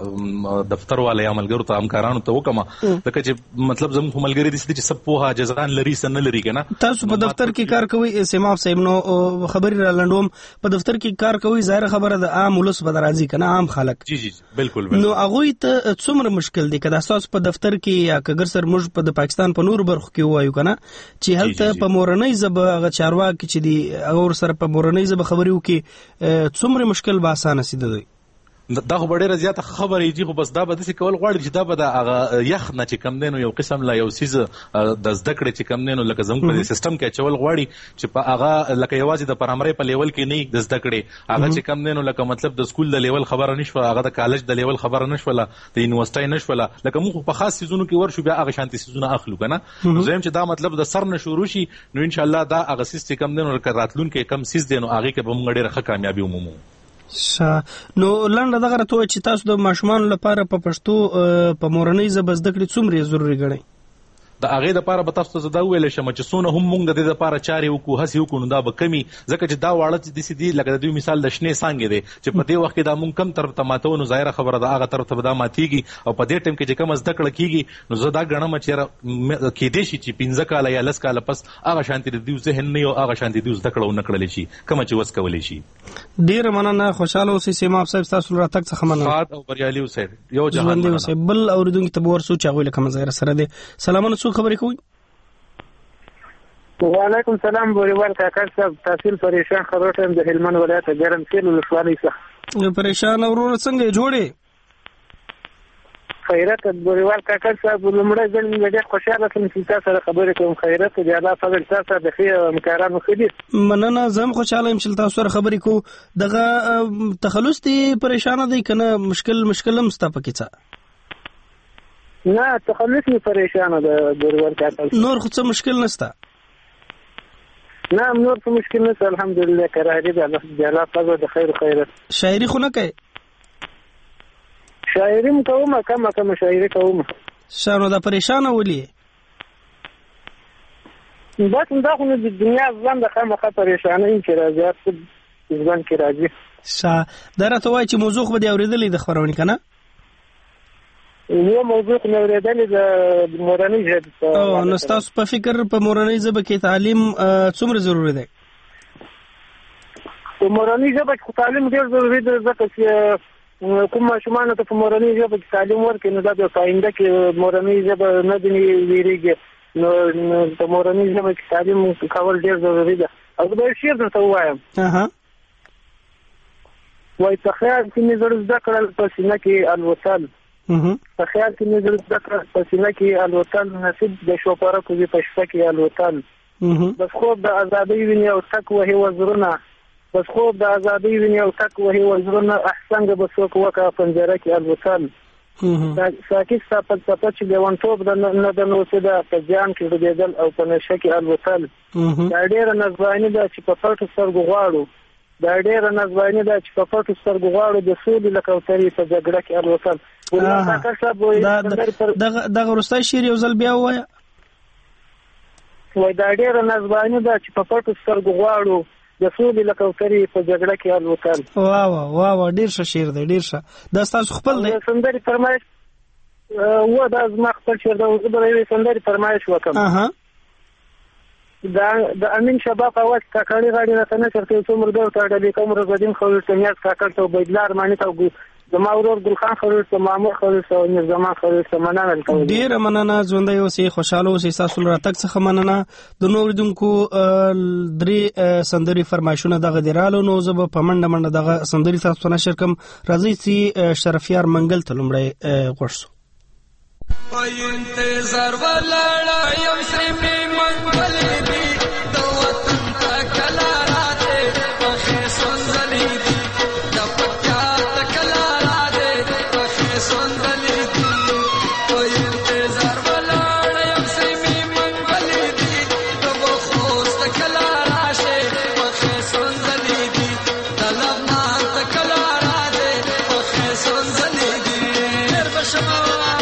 P: هغه دفتر والا یا ملګرو ته همکارانو ته وکړم ځکه چې مطلب زموږ ملګري دي چې سب پوهه جزان لري سن لري کنه.
A: تاسو په دفتر کې کار کوئ سیماب صاحب نو خبرې را لنډوم په دفتر کې کار کوئ ظاهر خبره د عام ولس به راځي کنه عام خلک.
P: جی جی بالکل بالکل.
A: نو هغوی ته څومره مشکل دی که تاسو په دفتر کې یا که ګر سر موږ په د پاکستان په نور برخو کې وایو کنه چې هلته په مورنۍ ژبه هغه چارواکي چې دي هغه سره په مورنۍ ژبه خبرې وکړي څومره مشکل به اسانه سي دوی؟
P: دا خو ډېره زیاته خبره یي خو بس دا به داسې کول غواړي چې دا به د هغه یخ نه چې کم دی نو یو قسم له یو څیز د زده کړې چې کم دی نو لکه زموږ په سیسټم کې اچول غواړي چې په هغه لکه یوازې د پرایمرۍ په لیول کې نه د زده کړې هغه چې کم دی نو لکه مطلب د سکول د لیول خبره نه شوه هغه د کالج د لیول خبره نه شوله د یونیورسټۍ نه شوله لکه موږ په خاص څیزونو کې ورشو بیا هغه شانتي څیزونه اخلو که نه. زه چې دا مطلب د سر نه شروع شي نو انشاءالله دا هغه څیز چې کم دی نو لکه راتلونکی کم څیز دی نو هغې کې به موږ ډېره ښه کامیابي ومومو.
A: نو لنډه دغه راته ووایه چې تاسو د ماشومانو لپاره په پښتو په مورنۍ ژبه زده کړې څومره ضروري ګڼئ؟
P: د هغې دپاره به تاسو ته زه دا وویلی شم چې څونه هم موږ د دې دپاره چارې وکړو هڅې وکړو نو دا به کمي ځکه چې دا واړه چې داسې دي لکه د دوی مثال د شنې څانګې دی چې په دې وخت کې دا موږ کم طرف ته ماتو نو ظاهره خبره ده هغه طرف ته به دا ماتېږي او په دې ټایم کې چې کومه زده کړه کېږي نو زه دا ګڼم چې یاره کېدی شي چې پنځه کاله یا لس کاله پس هغه شانتې د دوی ذهن نه وي او هغه شانتې دوی زده کړه ونه کړلی شي کومه چې وس کولی شي.
A: ډېره مننه خوشحاله اوسئ سیماب صاحب ستاسو له راتګ څخه مننه.
P: ښاد او بریالي اوسئ یو جهان مننه.
A: بل اورېدونکي ته به ورسو چې هغوی له کومه ځایه سره دی. سلامونه څوک خبرې کوئ؟
H: وعلیکم سلام بوریوال کاکړ صاحب تحصیل پریشان خبر ټیم د هلمند ولایت ګرم سیل ولسوالۍ څخه.
A: پریشان وروره څنګه یې جوړې؟
H: خیرت بوریوال کاکړ صاحب لومړی ځل مې ډېر خوشحاله شوم چې تا سره خبرې کوم. خیرت د الله فضل تا سره د ښې همکارانو ښه دي.
A: مننه زه هم خوشحاله یم چې تاسو سره خبرې کوو. دغه تخلص دې پریشانه دی که نه مشکل مشکل هم ستا پکې څه؟
H: نه تخلص مې پریشانه ده بوریوال کاکړ.
A: نور خو څه مشکل نشته؟
H: نه نور څه مشکل نشته الحمدلله کراهدي د الله فضل د خیر خیرت.
A: شاعري خو نه کوې؟
H: شاعري م کومه کمه کمه شاعري کومه.
A: ښه نو دا پریشانه ولې؟
H: بس دا خو نو د دنیا ژوند د خامخا پریشانه یم چې راځي هر څه ژوند کې راځي.
A: ښه دا راته وایه چې موضوع خو به دې اورېدلی د خپرونې که نه؟
H: یو موضوع خو مې اورېدلې د مورنۍ ژبې.
A: نو ستاسو په فکر په مورنۍ ژبه کې تعلیم څومره ضروري دی؟
H: په مورنۍ ژبه کې خو تعلیم ډېر ضروري دی ځکه چې کوم ماشومانو ته په مورنۍ ژبه کې تعلیم ورکړي نو دا بیا په آینده کې مورنۍ ژبه نه ځینې ویرېږي نو په مورنۍ ژبه کې تعلیم کول ډېر ضروري ده. او زه به یو شعر درته ووایم وایي په خیال کې مې زړه زده کړل په سینه کې الوتل په خیال کې مې زړه زده کړل په سینه کې الوتل نصیب د شوپره کوزي په شپه کې الوتل بس خوب د ازادۍ ویني او تک وهي وزرونه بس خوب د ازادۍ ویني او تک وهي وزرونه احسنګ به څوک وکړه پنجره کې الوتل ساکي ستا په چې لیونتوب نه د نوسېده په جام کې ډوبېدل او په نشه کې الوتل دا ډېره نزباني ده چې په پټو سترګو غواړو دا ډېره نزباني ده چې په پټو سترګو غواړو د سولې له کوترې په جګړه کې الوتل
A: دغه وروستی شعر یو ځل بیا ووایه
H: وایي دا ډېره نزباني ده چې په پټو سترګو غواړو د سولې له کوترې په جګړه کې الوتل
A: واه واه واه واه ډېر ښه شعر دی ډېر ښه دا ستاسو خپل دی
H: سندرې فرمایش و دا زما خپل شعر دی زه به د یوې سندرې فرمایش وکړم د امین شباب اواز کاکړي غاړي راته نشر کوي څو ملګرو ته ډلې کوم رضدین خلیل ته نیاز کاکړ ته عبیدالله ارماني ته زما ورور ګلخان خلیل ته مامور خلیل ته نظامان خلیل ته مننه کوم
A: ډېره مننه ژوندی اوسئ خوشحاله اوسئ ستاسو له راتګ څخه مننه د نورو اورېدونکو درې سندرې فرمایشونه دغه دې راغلو نو زه به په منډه منډه دغه سندرې تاسو ته نشر کړم راځئ چې شرفیار منګل ته لومړی غوږ شو
J: په انتظار ولاړه یم سیمې منګلې دي د وطن ته کله راځې پخې سنځلې دي د پکتیا ته کله راځې پخې سنځلې دي په انتظار ولاړه یم سیمې منګلې دي د خوست ته کله راشې پخې سنځلې دي د لغمان ته کله راځې پخې سنځلې دي ډېر بشما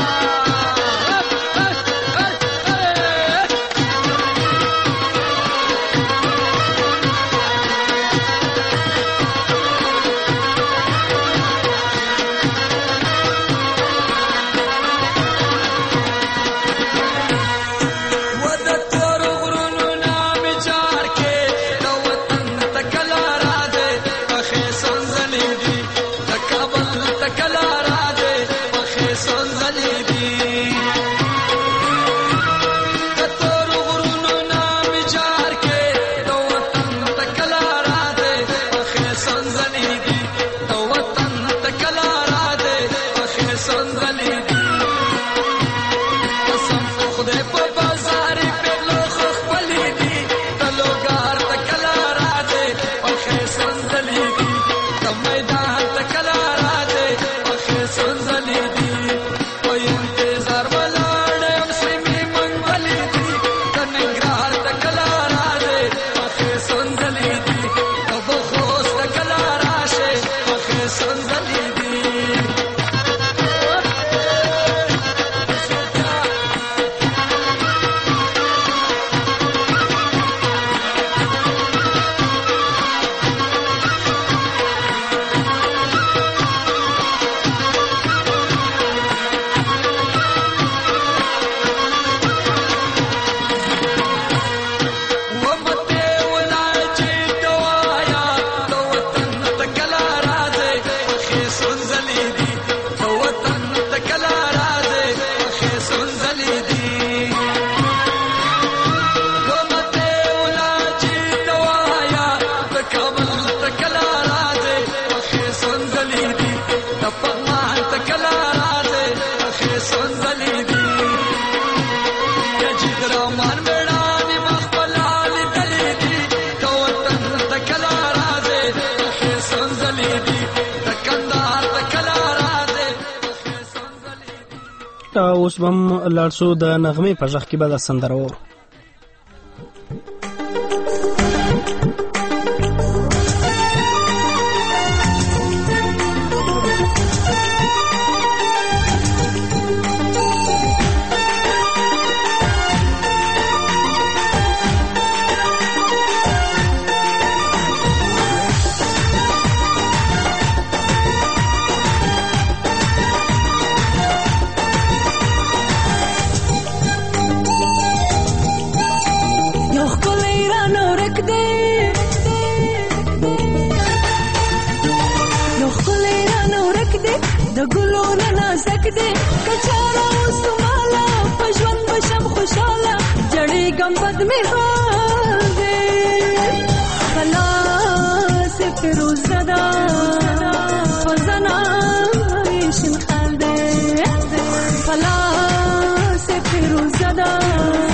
A: اوس به هم لاړ شو د نغمې په غږ کې به دا سندره وورو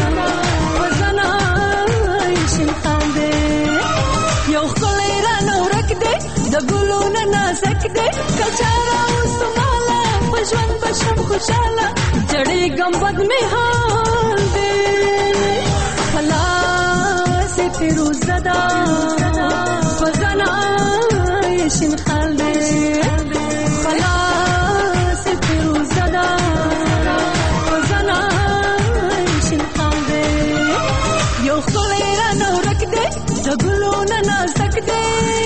Q: Yo, نازک دی کچارا وسمالا پژوند بشم خوشاله جړې ګمبد می حال دی خلاص فیروز زدا فزنا شین خال دی خلاص فیروز زدا فزنا شین خال دی یو خلیرا نورک دی دګلو نه نازک دی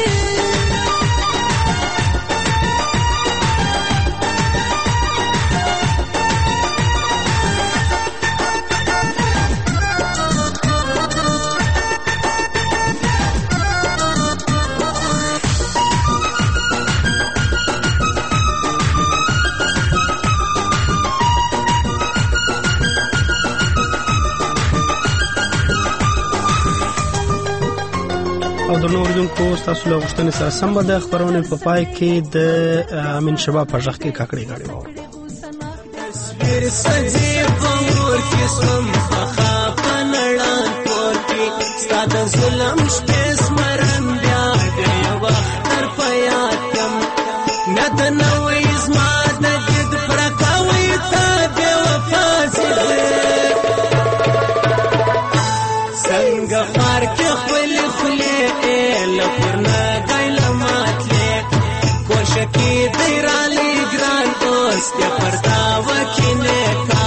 A: او د نور دن کو تاسو له غوښتنې سره سم به د خبرونې په پای کې د امین شباب په ژغ کې کاکړې غاړي وو
O: تصویر سجې پور کې سم خخا پنړان پور کې ستاد ظلم شپې سمرن بیا د وخت تر پیات کم ند نوې زما د دې پر کاوي تا د وفا څنګه فار کې خپل خلې لپرنا گایل ماتلې کوشکی دیرالی ګران دوست یا پردا وکینه کا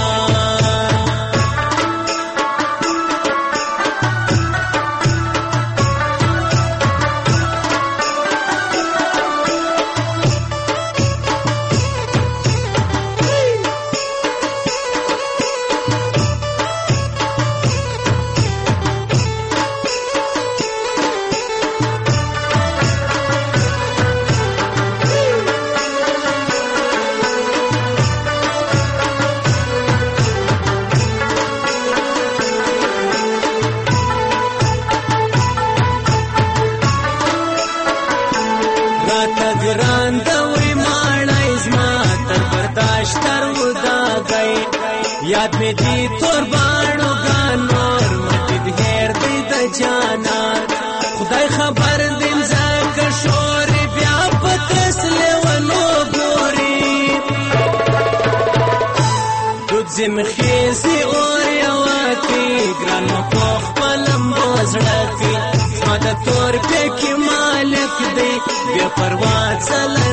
O: یاد می دی تور باڼو ګانور مټ هیر دی د جانا خدای خبر دیم زکه شور بیا پترس لیونو ګوري دود زم خيزي اور یواتی ګران په خپلم بوزړکی ما د تور په کې مالک دی بیا پروا څل